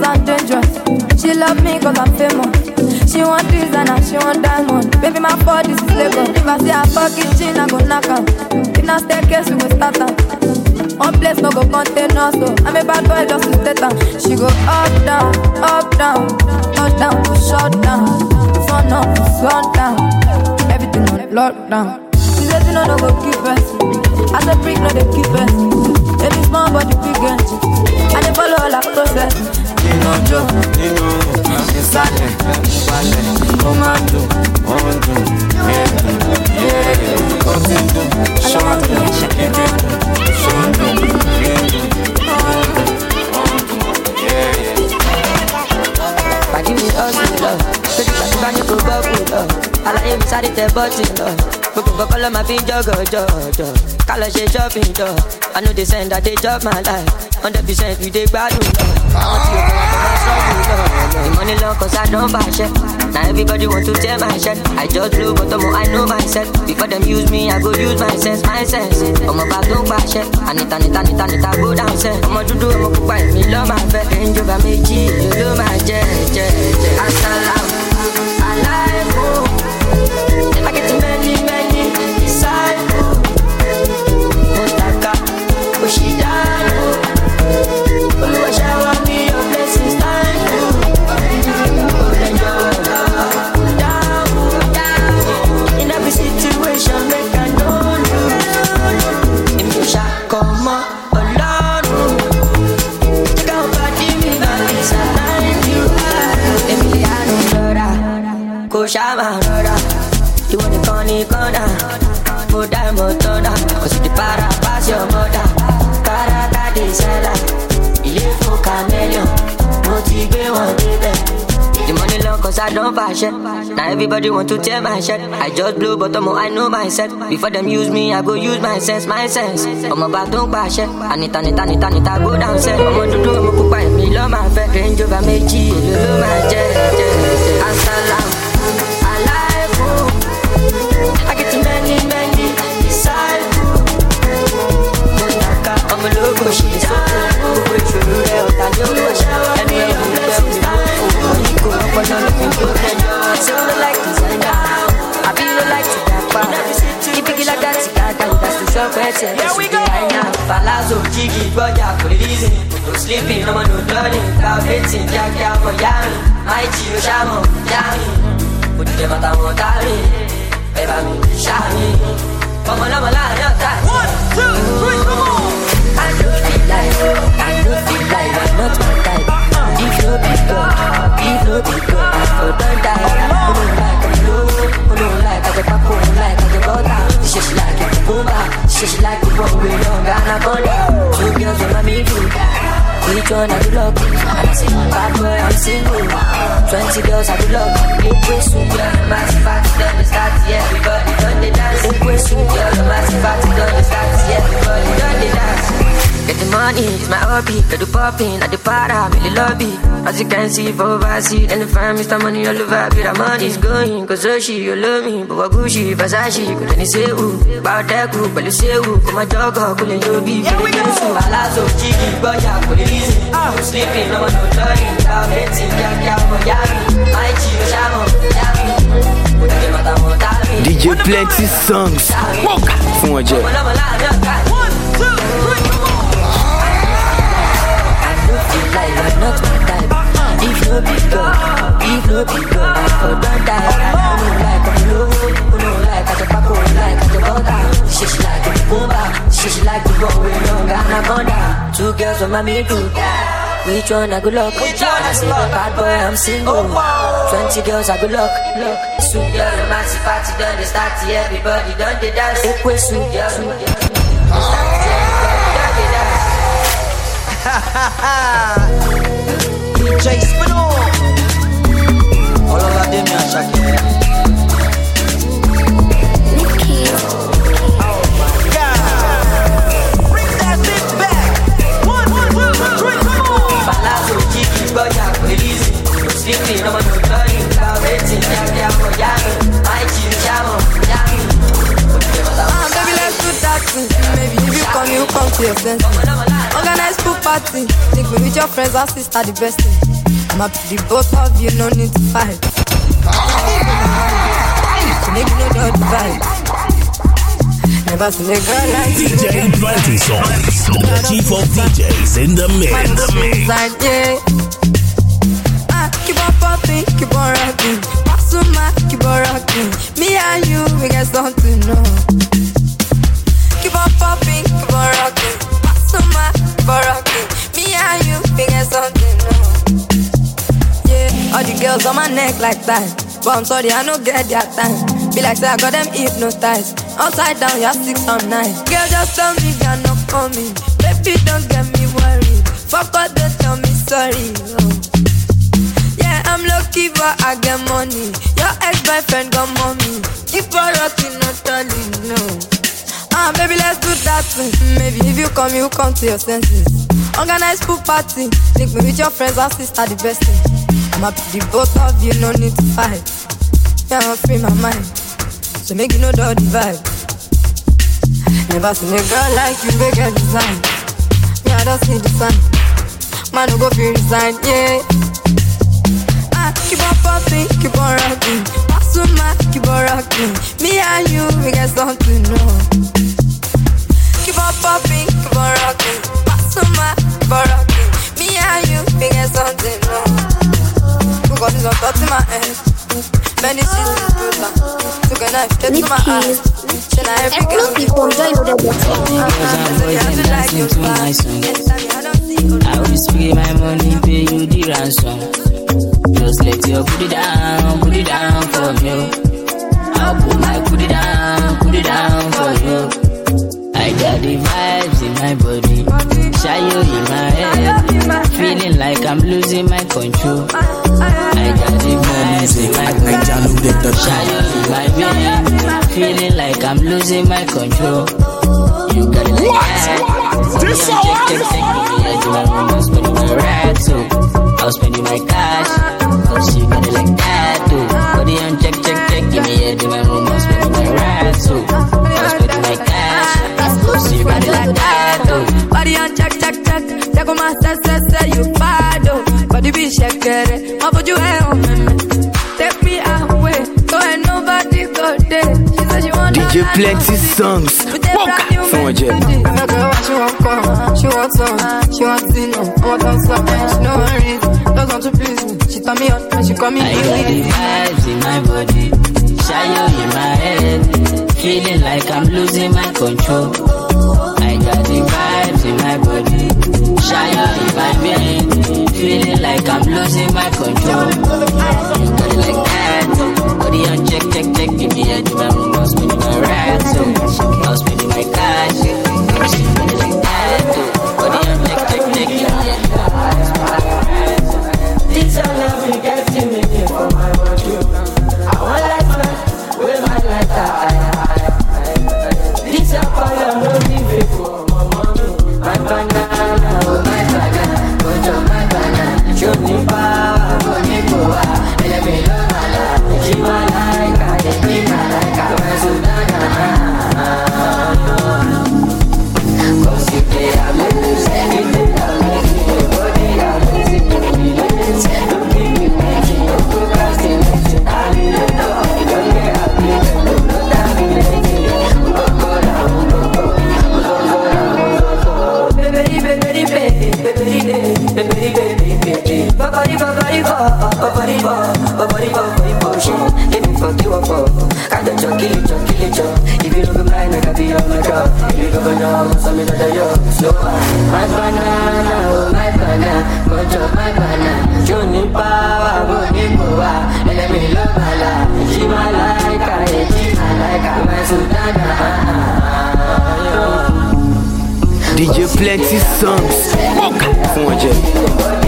I'm dangerous. She love me cause I'm famous. She want designer, she want diamond. Baby, my body is Lagos. If I see her fucking chin, I go knock out. In a staircase, we go start out. One place no go contain us, so I'm a bad boy just to stay down. She go up, down, up, down, touch down, shut down, sun up, sun down, everything on lockdown. She said you know no go keep us. I said freak no they keep us. Baby small body big energy, and they follow all our process. Nino jo, Nino, Nisale, Nisale, Komando, Ondo, Edo, Edo, Kotindo, Shondo, Edo, Shondo, Edo, Ondo, Ondo, yeah. Body me hustle love, so you can find you go bubble love. I like him inside the button love. But go follow my feet, joggo, joggo. Color shade shopping dog. I know they send that they job my life. Hundred percent we dey bad love. I want you to go out my struggle love. The money long cause I don't buy shit. Now everybody want to tear my shit. I just blow but the more I know myself. Before them use me, I go use my sense, my sense. I'm about to buy shit. I need, I need, I need, I need, I go down set. I'm a to do, I'm a cook by me, love my pet. Range over me, G, you love my jet, jet, jet. Assalam, alaikum. I get too many, many disciples. Motaka, Oshidano. Oluwa shower me your blessings, thank you. In every situation, make I know you. If you shall come up alone, take out body, me, my visa, thank you. Emiliano, Dora, Koshama, Dora. You want the funny corner, more time, more turner. Cause the para pass your mother. Para that is hella. You for chameleon, motivate one baby. The money long cause I don't buy shit. Now everybody want to tear my shit. I just blow but the more I know myself. Before them use me, I go use my sense, my sense. I'm about to buy shit. I need, I need, I need, I need, I go down set. I'm on the door, I'm gonna buy me, love my fat. Range over me, G, you love my jet, jet, jet. Assalam, alaikum. I get too many, many disciples. I'm a logo, she's so cool. We're true, they'll tell you. And we're all blessings, so like designer, I feel like to that part. If you like that, you got that's to show better. Here we go. Palazzo, Jiggy, Boya, for the reason. No sleeping, no one, no learning. Without betting, Jack, Jack, for Yami. My Gio, Shamo, Yami. Put them at our Motari. Baby, Shami. Come on, I'm a line, you're tight. One, two, three, come on. I don't feel like, I don't feel like I'm not my type. If no be God, if no be God, I for don't die. Who don't like I'm low, who don't like I get back, who don't like I get butter. She she like it, boom back. She she like the one we don't got no body. Two girls with my middle, which one I do love? And I say, bad boy, I'm single. Twenty girls I do love. Big way soon, girl, the massive party done the start, yeah, everybody done the dance. Big way soon, girl, the massive party done the start, yeah, everybody done the dance. Get the money, it's my hobby. Get the popping at the para, I'm in the lobby. As you can see, for overseas, and the fam, Mister Money all over. Get the money's going, cause Oshi, you love me. But Gucci, Versace, could any say who? About that group, but you say who? Come on, dog, couldn't you be? Here we go. Palazzo, Jiggy, Boya, for the reason. I'm sleeping, no one, no learning. Without betting, Jack, Jack, for Yami. My Gio, Shamo, Yami. D J Plenty Songs. Fún ọjọ́. One, two, three, come on. I don't feel like I'm not my type. If no be God, if no be God, I for don't die. Who don't like I'm low, who don't like I the back, who don't like I the butter. She she like the boomba, she she like the one with no anaconda. Two girls on my middle. Which one I good luck? Which one I say the bad boy I'm single. Twenty girls I good luck. Look, sweet girl, the massive party done the start. Everybody done the dance. Equal sweet girl, sweet girl. D J Spino. All over them and Shakira. Nikki. Oh my God. Bring that bitch back. One, one, two, three, come on. Palazzo, Jiggy, Boya, Feliz. No sleeping, no one, no learning. Without betting, Jack, Jack, for Yami. My Gio, Shamo, Yami. Ah, baby, let's do that thing. Maybe if you come, you come to your senses. Organize pool party. Think me with your friends, our sister, the best thing. I'm up to the both of you, no need to fight. So make you know the vibe. Never seen a girl like D J Plenty Songs, the chief of D Js in the mix. Man, the mix. Like, yeah. Ah, keep on popping, keep on rocking. Pass on my, keep on rocking. Me and you, we got something, no. Keep on popping, keep on rocking. Pass on my, keep on rocking. Me and you, we got something, no. Yeah, all the girls on my neck like that. But I'm sorry, I don't get their time. Be like, say I got them hypnotized. Upside down, you're six on nine. Girl, just tell me you're not coming. Baby, don't get me worried. Fuck all, don't tell me sorry. Oh. Yeah, I'm lucky, but I get money. Your ex-boyfriend got mommy. If you're rocking, not telling, no. Ah, baby, let's do that thing. Maybe if you come, you come to your senses. Organize pool party. Link me with your friends and sister, the best thing. I'm up to the both of you, no need to fight. Yeah, I'm free my mind. So make you know the vibe. Never seen a girl like you, big girl design. Yeah, I don't see the sign. Man, no go feel resign, yeah. Ah, keep on popping, keep on rocking. Pass on my, keep on rocking. Me and you, we got something, no. Keep on popping, keep on rocking. Pass on my, keep on rocking. Me and you, we got something, no. Because it's on top of my head. Many shit is good now. Took a knife, straight to my eyes. Should I every girl be for joy with the I will spray my money, pay you the ransom. Just let you put it down, put it down for you. I'll put my put it down, put it down for you. I got the vibes in my body, shy you in my head, feeling like I'm losing my control. I got the vibes in my body, shy you in my vein, feeling like I'm losing my control. You got it like that. This check, check, check, I'm spending my racks, so I'll spending my cash. Cause you got it like that, too. Body on check, check, check, give me a my room, I'm spending my racks, so I'll spending my cash. Cause you got it like that, too. Body on check, check, check. Check on my set, set, set, you bad, oh. Body be check, get it. My put you home, take me away. So ain't nobody go there. She said she want D J Plenty Songs. Someone jet. I'm not gonna watch, she won't come. She wants some, she wants to know. I want some, she know her reason. Doesn't want to please me. She tell me on, and she call me. I got the vibes in my body, shy in my head, feeling like I'm losing my control. I got the vibes in my body, shy in my vein, feeling like I'm losing my control. You got it like that, body on check, check, check, give me a do my room, I'm spending my racks, so I'm spending my cash. You got it like that, body on check, check, check, give me a do my room. This all love we get to me for my wardrobe. I want like man, with my life I, this all color no give for my mommy. My banana, oh my banana, go to my banana. Show me power, go me power. Let me love my life. She my like, I be my like, I my Sudana. Cause you play a music, anything I make you body, I lose it. Don't give me making no procrastination. I need to know. Don't get happy. Don't know that I'm making it. Go go down, go go, go go down, go go. Baby, baby, baby, baby, baby, baby, baby. Babadi, babadi, babadi, babadi, babadi, babadi. Give me fuck you up, can't you kill it, kill it, kill. If you look at mine, I can be on my job. If you go down, some me that yo. Slow, my banana, oh my banana, go to my banana. Show me power, go me power. Let me love my life. She my like, I she my like, I my Sudana. D J Plenty Songs. Someone jet.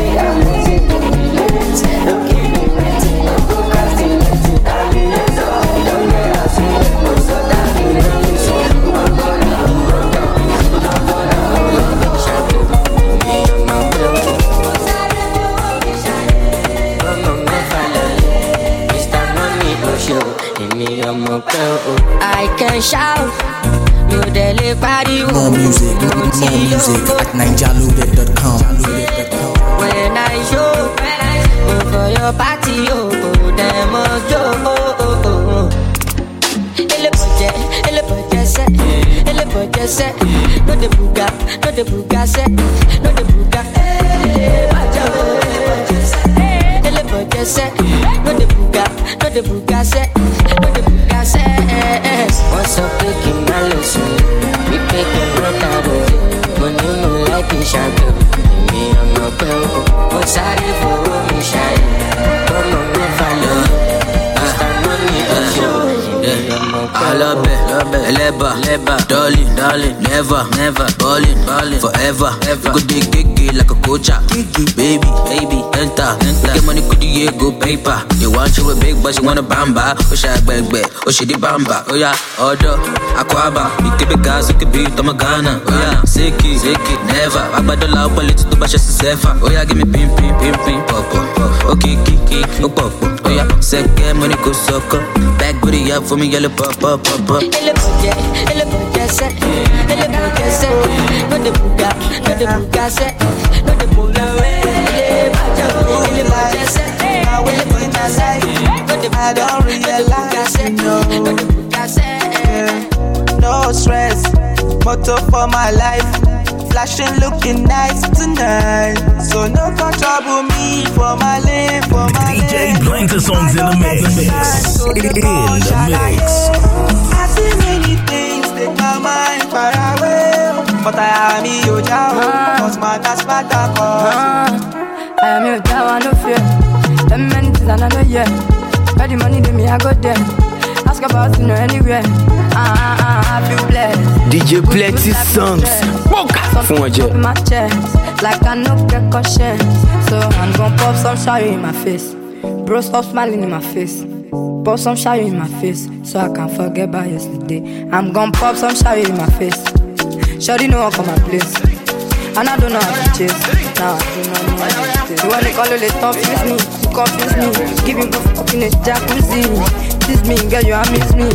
I can shout, you dele party. More music, more music at ninja loaded dot com. When I show, your party, oh, oh, them must go, oh, oh, oh. Elle budget, elle budget, say, elle budget, say, no de buga, no de buga, say, no de buga, eh, elle budget, say, no de buga, no de buga, say, no de buga, say, what's up, taking my lesson, we taking my time, money no like it, shadow, me I'm not paying, what's I for me shine, come on, me follow. I love it, love it, leba, leba, darling, darling, never, never, ballin', ballin', forever, ever. Could be gigi like a coacha, gigi, baby, baby, enter, enter. Get money, could you go paper? You want you a big boss, you want a bamba? Oh, she beg, beg, oh, she the bamba, oh yeah, order, aquaba, you keep it gas, you keep it, Tomagana, oh yeah, siki, siki, never. I buy the loud bullet to bash a sefa, oh yeah, give me pim, pim, pim, pim, pop, pop, okay, kiki, oh, pop, oh yeah, second money go sucker, back booty up for me, yellow pop, pop, pop, pop. Elle budget, elle budget, c'est, elle budget, c'est, no de buga, no de buga, c'est, no de buga, elle budget, c'est, elle budget, c'est, no de buga, I don't realize, no de buga, c'est, no stress, motto for my life, flashing looking nice tonight, so no can trouble me for my lane, for my lane. D J playing the songs in the mix, in the mix. I see many things take my mind far away, but I am your Jawa, cause my that's my dark I am your Jawa, no fear. Them many things I know, yeah. Where the money to me, I go there. Ask about you know anywhere. Ah, ah, ah, I feel blessed. D J Plenty songs. Something up in my chest, like I no get caution. So I'm gonna pop some shower in my face. Bro, stop smiling in my face. Pop some shower in my face, so I can't forget about yesterday. I'm gonna pop some shower in my face. Shawty know I come my place, and I don't know how to chase. Now I do not know how to chase. You wanna call it, confuse me, you confuse me. Give me go up in a jacuzzi. This me, girl, you miss me.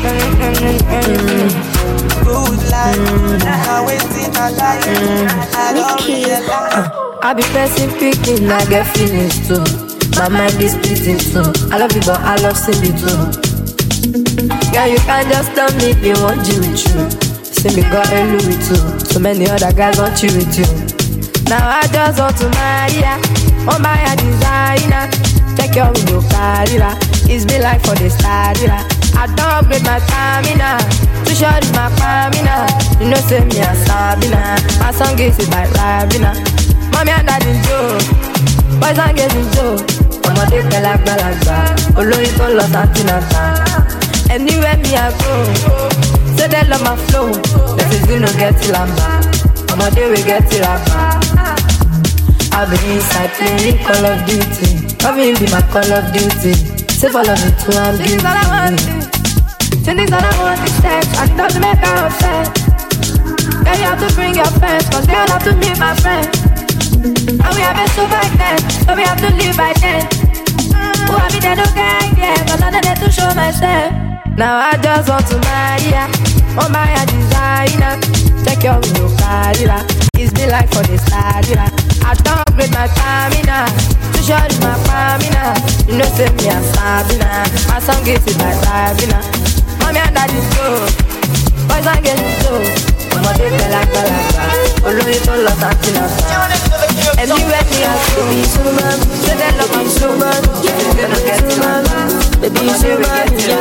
Good life, now wasting a life. I don't realize. I be pressing, picking, I get feelings too. My mind is splitting too. I love you, but I love singing too. Girl, you can't just tell me if you want you with you. See me got a Louis too. So many other guys want you with you. Now I just want to marry ya. Oh my designer. Take your window, carry. It's been like for the start. I don't upgrade my stamina. Too short is my stamina. You know, say me a Sabina. My song is like Rabina. Mommy and daddy Joe. Boys and girls in Joe. Ọmọdé pẹ̀lágbàlagbà, olórí tó lọ sàtìnàtà. Anywhere me I go, say they love my flow. That is you no get it lamba, ọmọdé we get it rapa. I be inside playing Call of Duty, loving be my Call of Duty. Say follow me to and be with me. Things that I want is sex, and it doesn't make her upset. Then you have to bring your friends, cause they all have to meet my friends. And we have been so back then, so we have to live by then. Who have been there to gang, yeah, cause I'm not there to show myself. Now I just want to marry ya. Oh my designer, check your window, carry. It's been like for the start, I don't upgrade my stamina. Too short is my stamina. You know, say me a Sabina. My song is it like Rabina. Mommy and daddy Joe. Boys and girls in Joe. Ọmọdé pẹ̀lágbàlagbà, olórí tó lọ sàtìnàtà. Anywhere me I go, say they love my flow. They don't get it, man. Baby, you say we get it,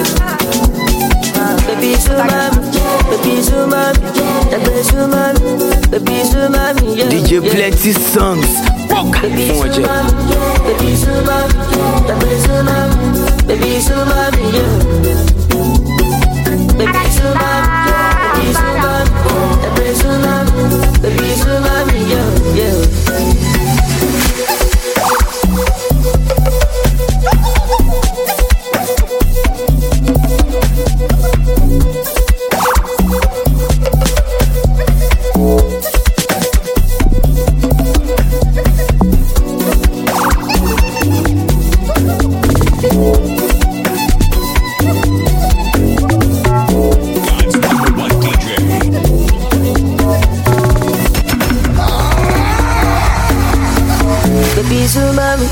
baby, so mami, baby, so mami, baby, so mami, baby, so mami, yeah. D J Plenty songs. Baby, so mami, baby, so mami, baby, so mami, baby, so mami, yeah. Baby, so mami, baby, so mami, baby, so mami, baby, so mami, yeah, yeah.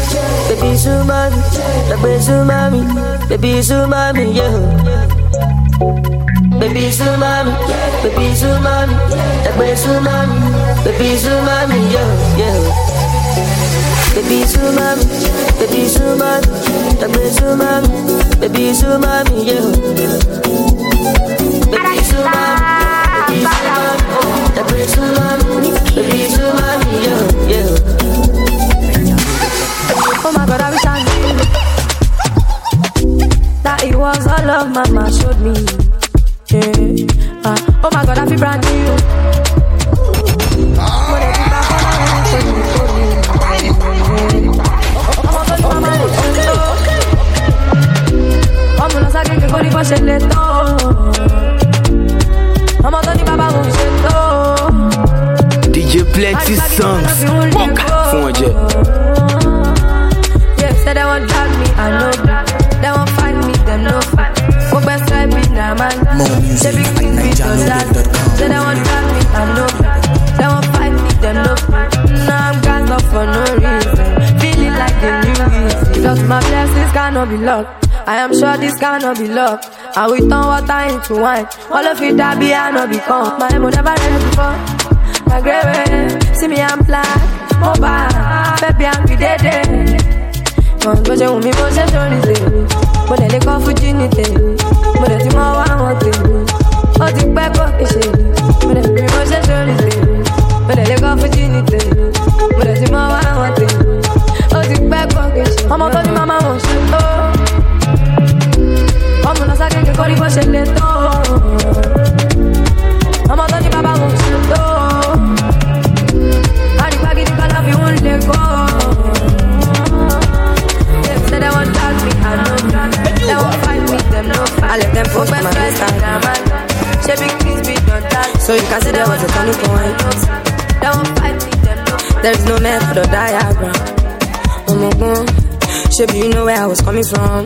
baby sumami, baby sumami, baby sumami, yeah. Baby sumami, baby sumami, baby sumami, baby sumami, yeah, yeah. Baby sumami, baby sumami, baby sumami, baby sumami, yeah. Baby sumami, baby sumami, baby sumami, yeah, yeah. Oh my God, I wish I knew that it was all love Mama showed me. Yeah. Uh, oh my God, I feel brand new. When I think back on it, you told me, oh my God, Mama, I'm gonna say que con iba a ser lento. I'm gonna Baba won't say no. D J Plenty songs. Boca, fonje. Yeah, say they won't drag me, I know. They won't find me, them no fight. Go best I be now, man. More music at Niger Loaded dot com. Say they won't drag me, I know. They won't find me, them no fight. Now I'm gassed up for no reason. Feeling like the new reason. Because my blessings cannot be locked. I am sure this cannot be luck. And we turn water into wine. All of it that be I not become. My emo never ready before. My grave, see me I'm black. Mobile, baby I'm be dead. Mon doje un mi mo se jori se. Mo le le kon fuji ni te. Mo le ti mo wa won te. O ti pe ko ke se. Mo le mi mo se jori se. Mo le le kon fuji ni te. Mo le ti mo wa won te. O ti pe ko ke se. Ọmọ tó ní mama won se to. Ọmọ náà sáré ke kori bó ṣe le tó. Ọmọ tó ní baba won se to. Ari pa gidi kan la fi un le go. Say they won't drag me, I know. They won't find me, them no fight. I let them post my Instagram and she big things be done that. So you can see there was a turning point. They won't fight me, them no fight. There is no method or diagram. Oh my God, Shebi, you know where I was coming from.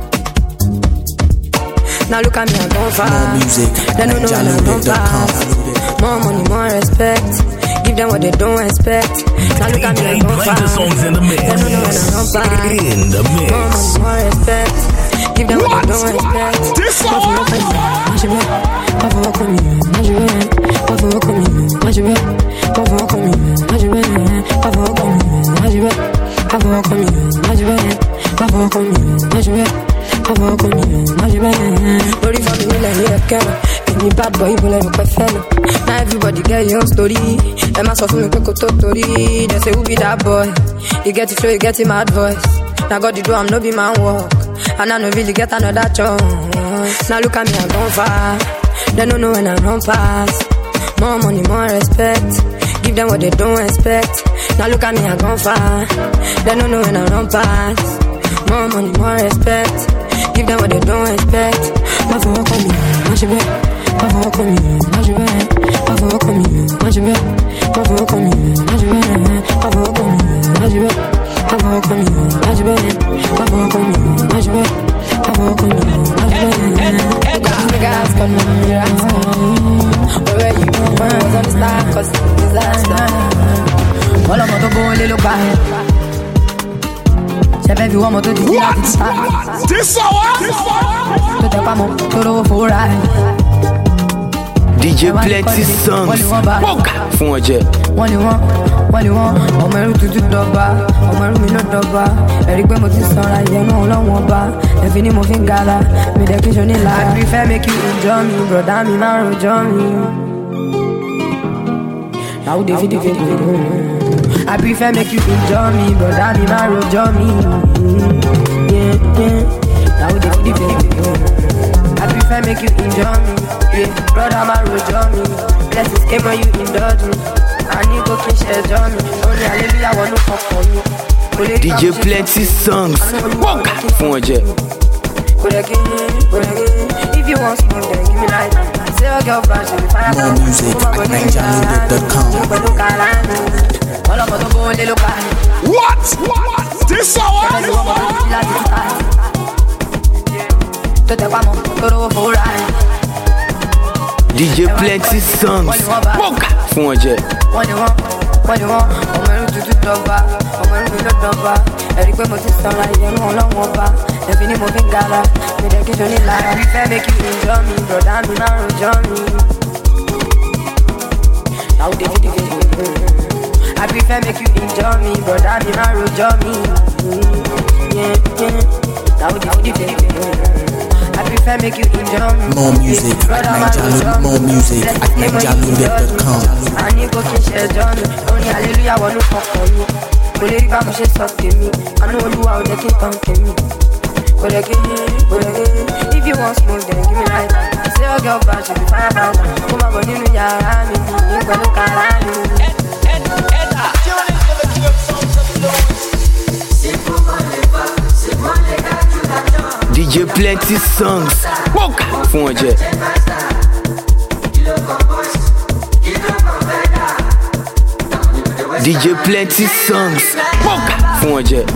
Now look at me, I'm gone far. More music They at don't know when I'm gone Niger far. More money, more respect. Give them what they don't expect. Now look at me, I'm gone far. They don't know when I'm gone far. In the mix. More money, more respect. Give them what they don't expect. This Papa walk on me, watch it back. Papa walk on me, watch it back. Papa walk on me, watch it back. Papa walk on me, watch it back. Papa walk on me, watch it back. Papa walk on me, watch it back. Papa walk on me, watch it back. Papa walk on me, watch it back. Lórí fún mi nílẹ̀ ní ẹ̀kẹ́rọ̀. Èmi bad boy ibo lẹ́nu pẹ́ fẹ́ lọ. Now everybody get your story. Ẹ má sọ fún mi pé kò tó torí. They say who be that boy? You get the flow, you get the mad voice. Now God, you do, I'm no be man work. And I no really get another chance. Now look at me, I'm gone far. They don't know when I run past. More money, more respect. Give them what they don't expect. Now look at me, I'm gone far. They don't know when I run past. More money, more respect. Give them what they don't expect. Papa walk on me, watch it back. Papa walk on me, watch it back. Papa walk on me, watch it back. Papa walk on me, watch it back. Papa walk on me, watch it back. Papa walk on me, watch it back. Papa walk on me, watch it back. Papa walk on me, watch it back. Because the guys got me, you're asking. Where were you? When I was on the start, cause it's disaster. All I'm gonna go a little back. J'avais vu un moto de vie à ça. This hour, T'étais pas mon toro for ride. D J Plenty songs. Boca, fonje. Wọ́n ní wọ́n, wọ́n ní wọ́n. Ọmọ ẹrú tuntun dọ́gba, ọmọ ẹrú mi ló dọ́gba. Ẹ̀rí pé mo ti sanra ìyẹn náà lọ́wọ́n bá. Ẹ̀fín ni mo fi ń gara, mi dẹ̀ kí n ṣo ní lára. I prefer make you enjoy me, broda mi máa rojọ́ mi. Now they fit the fit I prefer make you enjoy me, broda mi máa rojọ́ mi. Yeah, yeah. Now they fit the fit I prefer make you enjoy me. Yeah, brother máa rojọ́ mi. Blessings came when you indulge me. I need to kiss your journey. Only hallelujah want to fuck for you. D J Plenty songs. Boca, fonje. If you want smoke, then give me light. Say your girlfriend, she be fire. More music at Niger Loaded dot com. What? What? This hour? D J Plenty songs. Boca, fonje. One you want, What you want? I'm ready to do dova. I'm ready to do dova. Every time I see sunlight, you know long over. Every day moving gala, me dey get on the line. I prefer make you enjoy me, brother. Me now enjoy me. Now they do the I prefer make you enjoy me, brother. Me now enjoy me. Yeah, yeah. Now they do the I prefer make you enjoy me. More music at Nigeria, more music at Nigeria dot com. I need to kiss your John. Only hallelujah, one look for me. Only if I'm just talking me. I know you are the king talking me. But again, if you want smoke, then give me light. Say your girl bad, she be fire bad. Come on, but you know you're a me. You got to call me. D J Plenty Songs. Walk fún ọjẹ. D J Plenty Songs. Walk fún ọjẹ.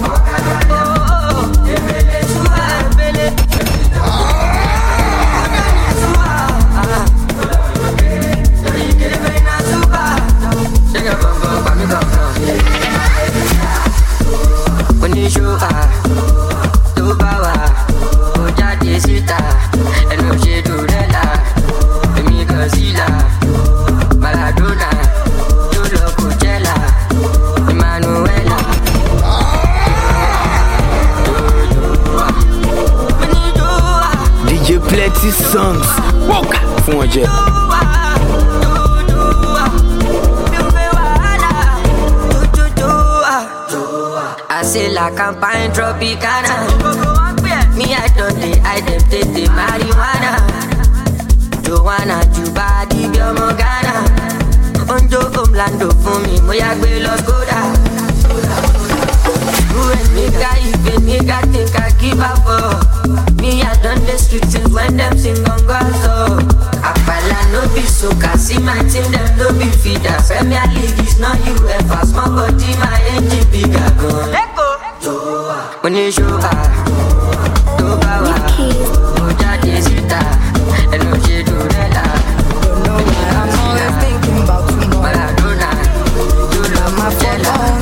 Plenty Songs. Walk fún ọjẹ. I say la campagne tropicana. Me I don't dey I dem take the marijuana. Joanna Juba di biomo Ghana. Onjo Omlando fún mi, mo ya gbé lọ Skoda. Who and me guy even me got think I give up for. Me I done the streets since when them sing on so. Apala no be soca, see my team them no be feeder. Premier League is not U F A, small body my engine bigger gun. Let go. When you show her, do power, Oja Desita, and no she do that. Don't know why I'm always thinking about tomorrow. Maradona, you love my fella.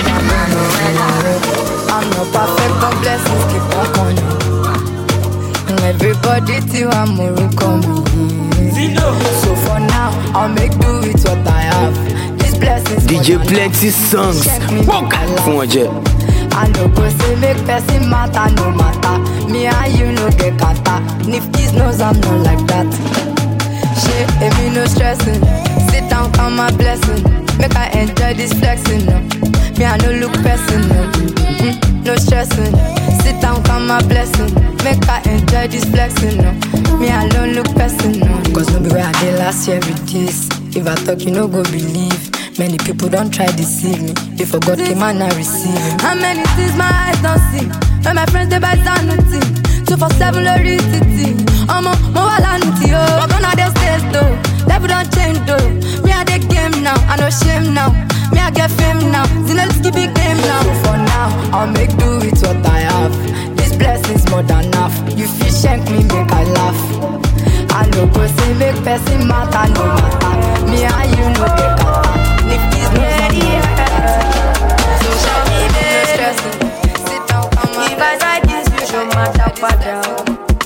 I'm not perfect, but blessings keep on coming. Everybody till I'm more coming. So for now, I'll make do with what I have. These blessings. D J Plenty Songs. Walk fún ọjẹ. I know go say make person matter no matter. Me and you no get kata. Nifty's knows I'm not like that. Shit, if me no stressing. Sit down, count my blessing. Make I enjoy this flexing. No. Me I no look person. No, mm-hmm. No stressing. Sit down, count my blessing. Make I enjoy this flexing. No. Me I don't look person. No. Cause no be where I did last year with this. If I talk, you no go believe. Many people don't try deceive me. If God came and I receive him. How many things my eyes don't see? When my friends they buy sanity. Two for seven lorry city. I'm a mobile nutty oh. But gonna they stay though. Level don't change though. Me I the game now. I no shame now. Me I get fame now. Zinelski big game now. So for now, I'll make do with what I have. This blessing's more than enough. You feel shank me, make I laugh. I know go say make person matter no matter. Me and you know they got. Nifty's no ready. So show me no stressing. Sit down, come on. If I like this, you show my top down.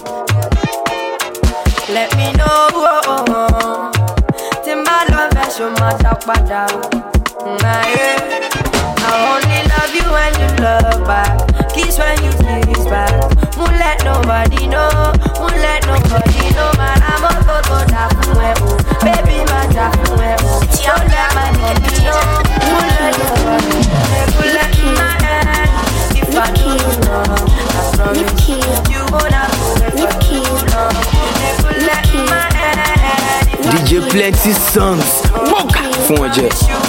Let me know. Oh, oh, oh. Timba love, I show my top down. I only love you when you love back. Kiss when you kiss back. Won't let nobody know. Won't let nobody know. Man, I'm a good one. Baby, my top. Don't let my mommy know. Won't let nobody know. Won't let my hand. If I do know, I promise you won't have to wait for too long. Won't let my hand. D J Plenty Songs. Walk fún ọjẹ.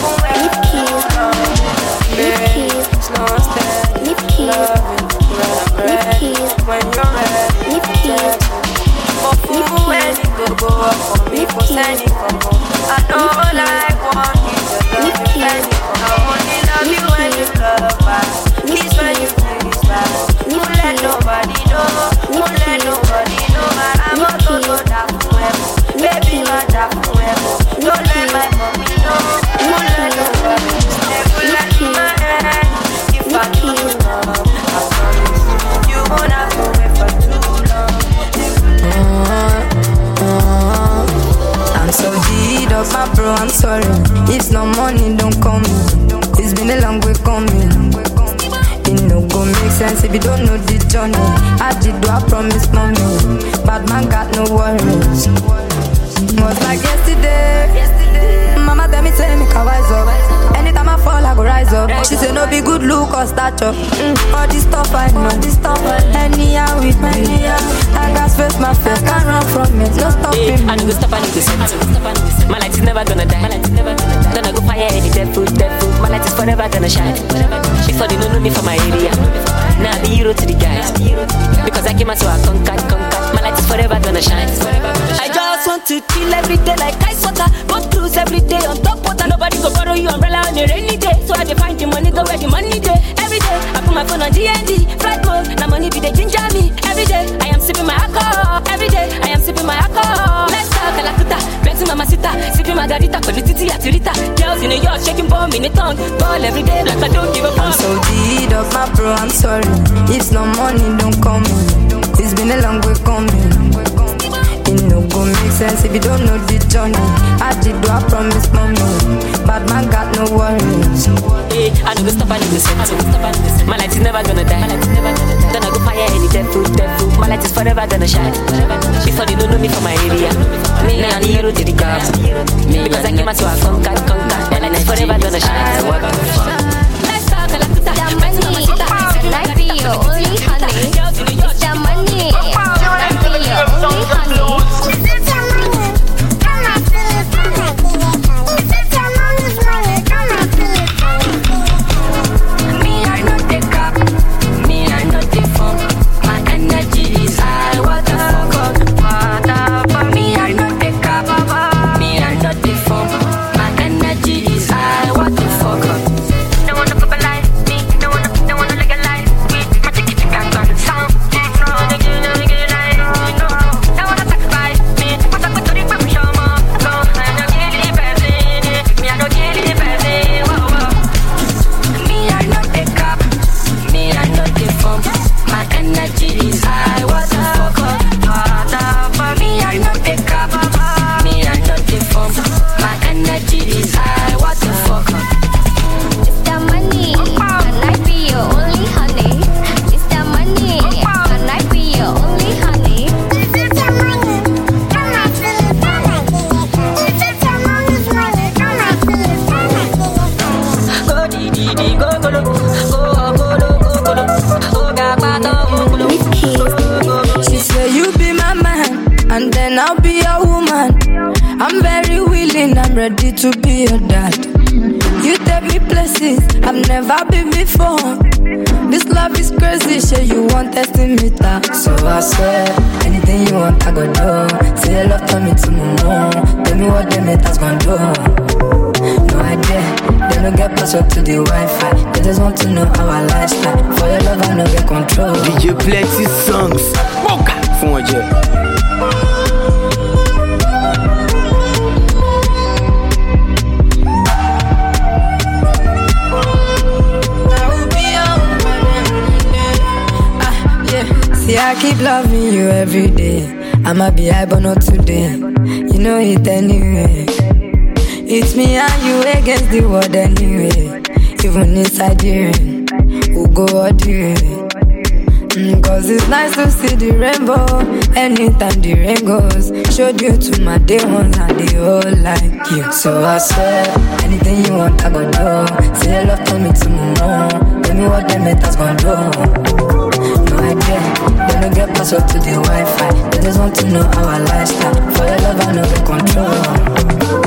When you're ready, for food when you go go up for me for sending for more. I don't like one you just love me. I only love you when you love back. Kiss when you kiss back. Won't let nobody know. Won't let nobody know. Man, I'm a go-go down forever. Baby, my down forever. Don't let my mommy know. Won't let sense if you don't know the journey. I did do I promise mommy. Bad man got no worries. Was like yesterday. yesterday. Mama tell me say me can wise up. Anytime I fall I go rise up. She say no be good look or stature. Mm, all this stuff I know. This stuff anyhow with me. I got face my face can't run from it. No stopping me. I know go stop and go stop. My light is never gonna die. My light is never gonna die. Gonna go fire any dead food, dead food. My light is forever gonna shine. Before they don't know me from my area. Now I be hero to the guys. Because I came out so I conquered, conquered. My light is forever gonna shine. I just want to chill every day like ice water. Go cruise every day on top water. Nobody go borrow you umbrella on a rainy day. So I dey find the money, go where the money day. Every day I put my phone on D N D. Flight mode, now money be they ginger me. Every day I am sipping my alcohol. Every day I am sipping my alcohol. Let's talk Calacuta, Benzi Mamacita, sipping margarita, Colititi Atirita. Girls in New York shaking bomb in the tongue. Ball every day like I don't give a fuck. I'm so deed of my bro, I'm sorry. If no money don't come in. It's been a long way coming. It no go make sense if you don't know the journey. I did do I promise mommy. Bad man got no worries. Hey, I know go stop and go stop. My light is never gonna die. Gonna go fire any dead food, dead food. My light is forever gonna shine. Before they don't know me from my area. Me and hero to the guys. Because I came out so I conquered, conquered. My light is forever gonna shine. Let's talk a lot of time. Life be your only honey. It's the money. Life be your only honey. Is it your money? Come on, feel it, come on, feel it. Is it your money's money? Come on, feel it, come on, feel it. Me, I know the cup. Me, I know the phone. My energy is high. What the fuck? What the fuck? Me, I know the cup. Me, I know the phone. My energy is high. What the fuck? Don't wanna pop a life. Me, don't wanna, don't wanna legalize. Me, my ticket to get on the sound. No, they get, they get like, no. Don't wanna sacrifice me. What's up with the rip show more? No, I don't get it, baby. Me, I don't get it, baby. Whoa, whoa. Me, I know the cup. Me, I know the phone. My energy is high. What the fuck? What the fuck? Me, I know the cup. Me, I know the phone. My energy is high. What the fuck? It's the money. Can I be your only honey? It's the money. Can I be your only honey? Is it your money? Come on, feel it, come on, feel it. Is it your money's money? Come on, feel it, come on, feel it. Go di di di go go lo, go go lo go go lo, go ga pa do go lo. She say you be my man, and then I'll be your woman. I'm very willing, I'm ready to be your dad. You take me places I've never been before. This love is crazy, shit, you want testing me that. So I swear, anything you want I go do. Say your love, turn me to my mom. Tell me what them haters gon' do. No idea, they don't get password to the Wi-Fi. They just want to know our lifestyle. For your love I no get control. D J Plenty songs. Mocha fún ọjọ́. See, I keep loving you every day. I'ma be high, but not today. You know it anyway. It's me and you against the world anyway. Even inside the rain, we'll go all the way. Mm, Cause it's nice to see the rainbow anytime the rain goes. Showed you to my day ones and they all like you. So I swear, anything you want I go do. Say your love, turn me to my mom. Tell me what them haters gon' do. No idea, they don't get password to the Wi-Fi. They just want to know our lifestyle. For your love I no get control.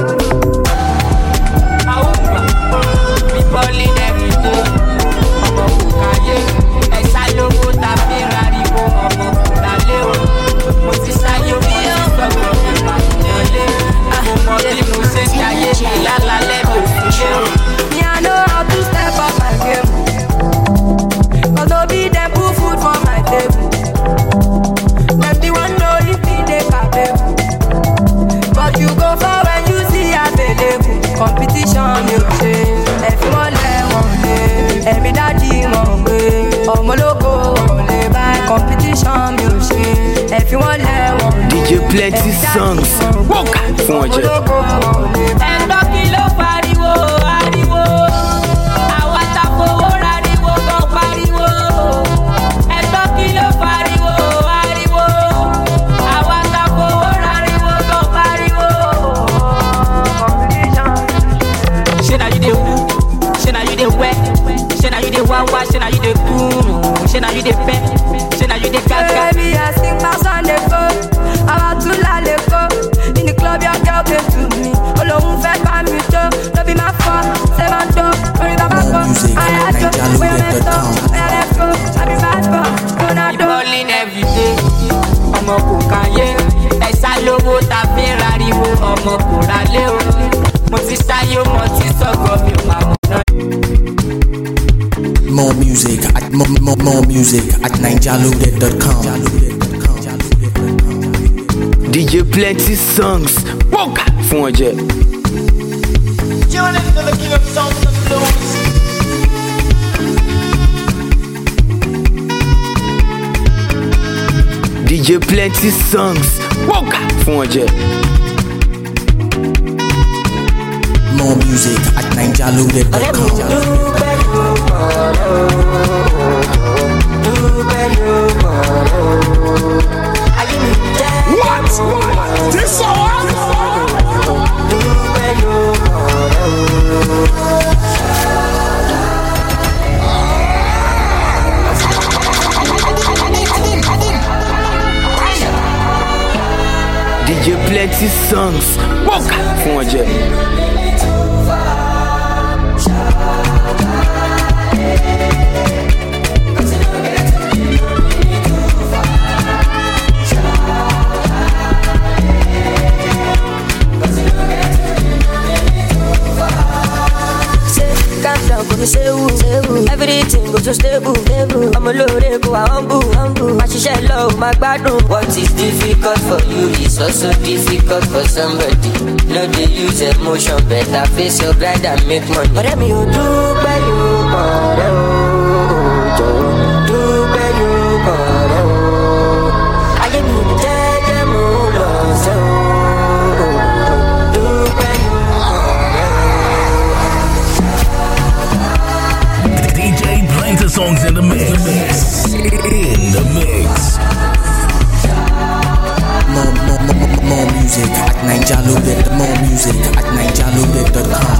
Balling every day, ọmọ kò káyé, ẹ̀sà lówó tàbí rariwo, ọmọ kò lálé o. Mo ti sáyé mo ti gbọ́gbọ́ nípa ìdílé. Mo mọ bí mo ṣe ń jayé mi lálálẹ́ mi ò fi ṣe o. Me I know how to step up my game. Cause no be them put food for my table. Them the one know if me dey capable. But you go far when you see available. Competition you say. Ẹ̀fí wọn lẹ̀ wọ́n lé, ẹ̀mí dájí wọn gbé. Ọmọ ológo wọn lè bá competition mi ò ṣe. Ẹ̀fí wọn lẹ̀ wọ́n lé, D J Plenty songs. Mocha fún ọjọ́. Ẹ̀dọ́ kí ló pariwo, ariwo. Àwọn àtàkùn owó rariwo kan pariwo. kò káyé ẹ̀sà lówó tàbí rariwo ọmọ kò rálé o mo ti ṣáyé mo ti sọ̀gọ̀ mi ò máa mọ̀ náà. More music at more, more, more music at ninjaloaded dot com. D J Plenty songs. Woka fún ọjẹ. Tune into the king of songs and blues. D J Plenty songs. Woka fún ọjẹ. More music at ninjaloaded dot com. What? What? This one? D J Plenty songs. Woka fún ọjẹ. Everything goes so stable, stable. I'm a loaded, go humble, humble. My shisha low, my bad room. What is difficult for you is also difficult for somebody. No, they use emotion, better face your grind and make money. But I'm you do better, do better, I get me dead, I'm all so. Songs in the mix. In the mix. More, more, more, more music at ninjaloaded. More music at ninjaloaded dot com.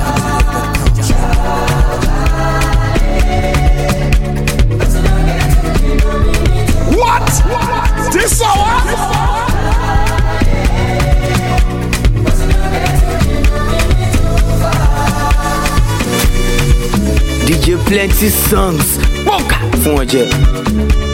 What? What? This hour? D J Plenty songs. Woka fún ọjẹ.